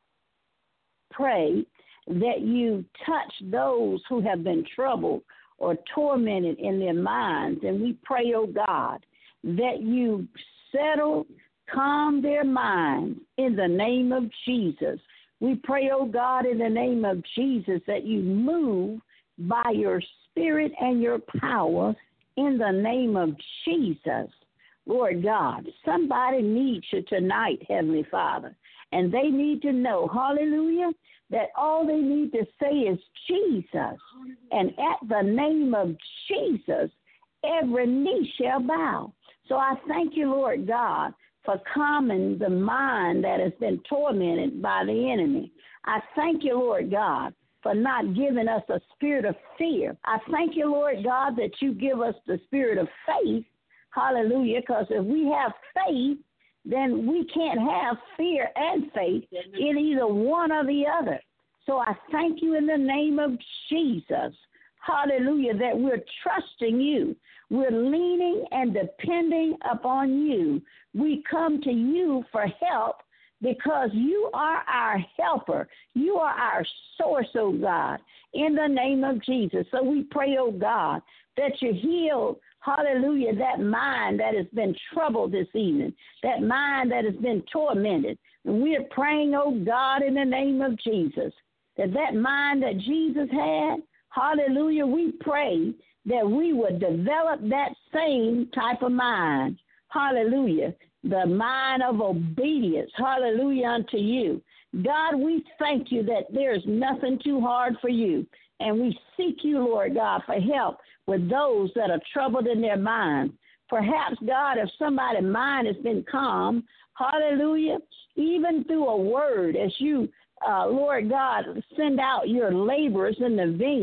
pray that you touch those who have been troubled or tormented in their minds. And we pray, oh God, that you settle, calm their minds in the name of Jesus. We pray, oh God, in the name of Jesus, that you move by your spirit and your power in the name of Jesus. Lord God, somebody needs you tonight, Heavenly Father, and they need to know, hallelujah, that all they need to say is Jesus. And at the name of Jesus, every knee shall bow. So I thank you, Lord God, for calming the mind that has been tormented by the enemy. I thank you, Lord God, for not giving us a spirit of fear. I thank you, Lord God, that you give us the spirit of faith. Hallelujah, because if we have faith, then we can't have fear and faith in either one or the other. So I thank you in the name of Jesus, hallelujah, that we're trusting you. We're leaning and depending upon you. We come to you for help because you are our helper. You are our source, oh God, in the name of Jesus. So we pray, oh God, that you heal, hallelujah, that mind that has been troubled this evening, that mind that has been tormented. And we are praying, oh God, in the name of Jesus, that that mind that Jesus had, hallelujah, we pray that we would develop that same type of mind, hallelujah, the mind of obedience, hallelujah, unto you. God, we thank you that there's nothing too hard for you, and we seek you, Lord God, for help with those that are troubled in their minds. Perhaps, God, if somebody's mind has been calm, hallelujah, even through a word, as you, uh, Lord God, send out your laborers in the vineyard,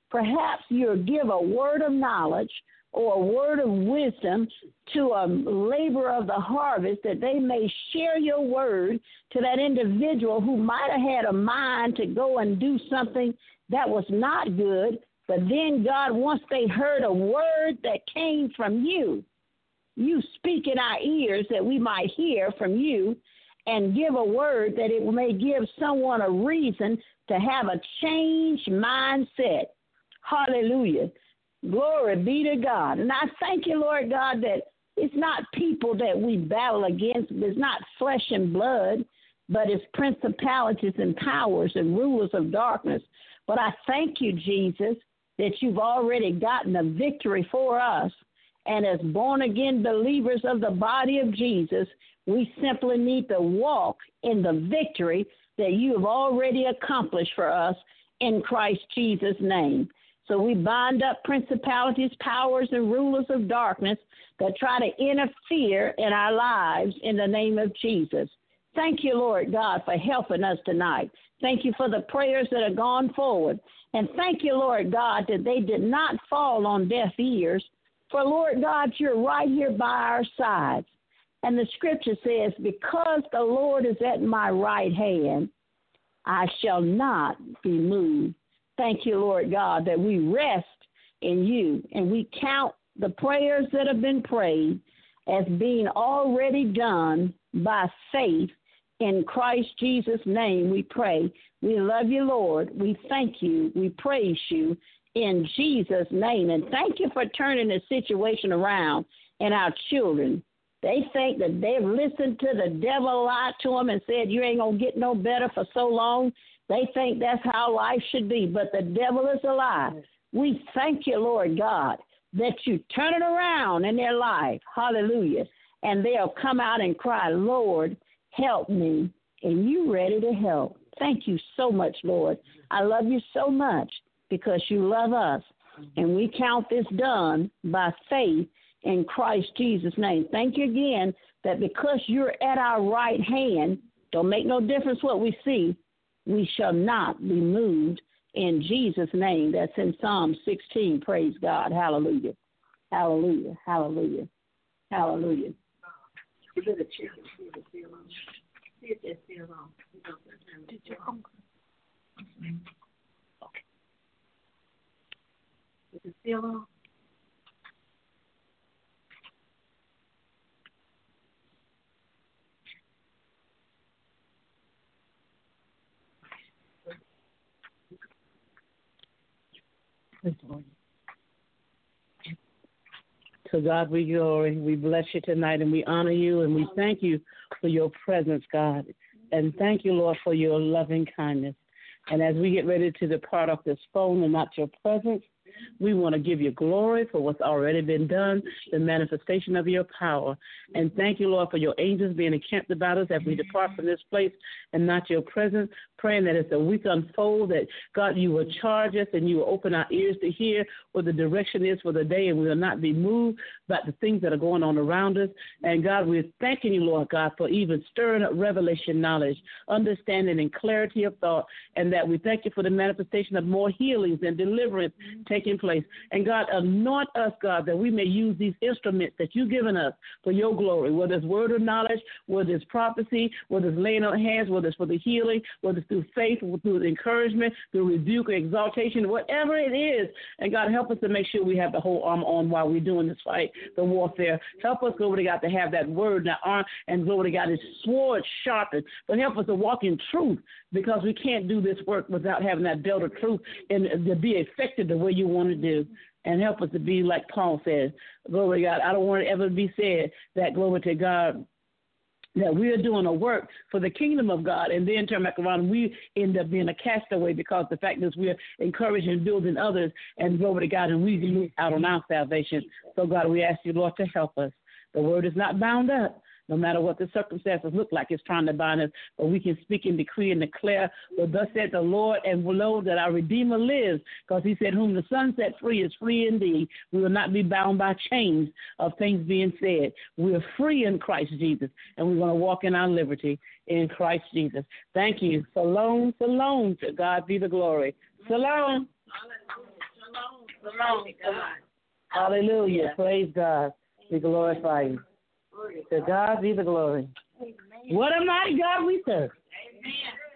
Perhaps you'll give a word of knowledge or a word of wisdom to a laborer of the harvest, that they may share your word to that individual who might have had a mind to go and do something that was not good. But then, God, once they heard a word that came from you, you speak in our ears that we might hear from you, and give a word that it may give someone a reason to have a changed mindset. Hallelujah. Glory be to God. And I thank you, Lord God, that it's not people that we battle against. It's not flesh and blood, but it's principalities and powers and rulers of darkness. But I thank you, Jesus, that you've already gotten a victory for us. And as born-again believers of the body of Jesus, we simply need to walk in the victory that you have already accomplished for us in Christ Jesus' name. So we bind up principalities, powers, and rulers of darkness that try to interfere in our lives in the name of Jesus. Thank you, Lord God, for helping us tonight. Thank you for the prayers that have gone forward. And thank you, Lord God, that they did not fall on deaf ears. For, Lord God, you're right here by our sides. And the scripture says, because the Lord is at my right hand, I shall not be moved. Thank you, Lord God, that we rest in you and we count the prayers that have been prayed as being already done by faith in Christ Jesus' name. We pray. We love you, Lord. We thank you. We praise you in Jesus' name. And thank you for turning the situation around in our children. They think that they've listened to the devil lie to them and said, you ain't going to get no better for so long. They think that's how life should be, but the devil is a lie. We thank you, Lord God, that you turn it around in their life. Hallelujah. And they'll come out and cry, Lord, help me. And you ready to help. Thank you so much, Lord. I love you so much because you love us. And we count this done by faith in Christ Jesus' name. Thank you again that because you're at our right hand, don't make no difference what we see, we shall not be moved in Jesus' name. That's in Psalm sixteen. Praise God. Hallelujah. Hallelujah. Hallelujah. Hallelujah. You better check it. See if it's still on. See if it's still on. Did you come? Okay. Is it still on? To God we glory. We bless you tonight and we honor you and we thank you for your presence, God. And thank you, Lord, for your loving kindness. And as we get ready to depart off this phone and not your presence, we want to give you glory for what's already been done, the manifestation of your power. And thank you, Lord, for your angels being encamped about us as we depart from this place and not your presence, praying that as the week unfolds, that, God, you will charge us and you will open our ears to hear what the direction is for the day, and we will not be moved by the things that are going on around us. And, God, we're thanking you, Lord God, for even stirring up revelation knowledge, understanding, and clarity of thought, and that we thank you for the manifestation of more healings and deliverance taking place. And, God, anoint us, God, that we may use these instruments that you've given us for your glory, whether it's word of knowledge, whether it's prophecy, whether it's laying on hands, whether it's for the healing, whether it's through faith, through encouragement, through rebuke or exaltation, whatever it is. And, God, help us to make sure we have the whole armor on while we're doing this fight, the warfare. Help us, glory to God, to have that word, that arm, and glory to God, his sword sharpened. But help us to walk in truth, because we can't do this work without having that belt of truth and to be effective the way you want to do. And help us to be like Paul says, glory to God. I don't want it ever to be said that, glory to God, that we are doing a work for the kingdom of God, and then turn back around and we end up being a castaway, because the fact is we're encouraging and building others, and glory to God, and we lose out on our salvation. So, God, we ask you, Lord, to help us. The word is not bound up. No matter what the circumstances look like, it's trying to bind us, but we can speak and decree and declare, well, thus said the Lord, and we'll know that our Redeemer lives, because he said, whom the Son set free is free indeed. We will not be bound by chains of things being said. We are free in Christ Jesus, and we're going to walk in our liberty in Christ Jesus. Thank you. Shalom, shalom. To God be the glory. Shalom. Hallelujah. Praise God. We glorify you. To God be the glory. What a mighty God we serve. Amen.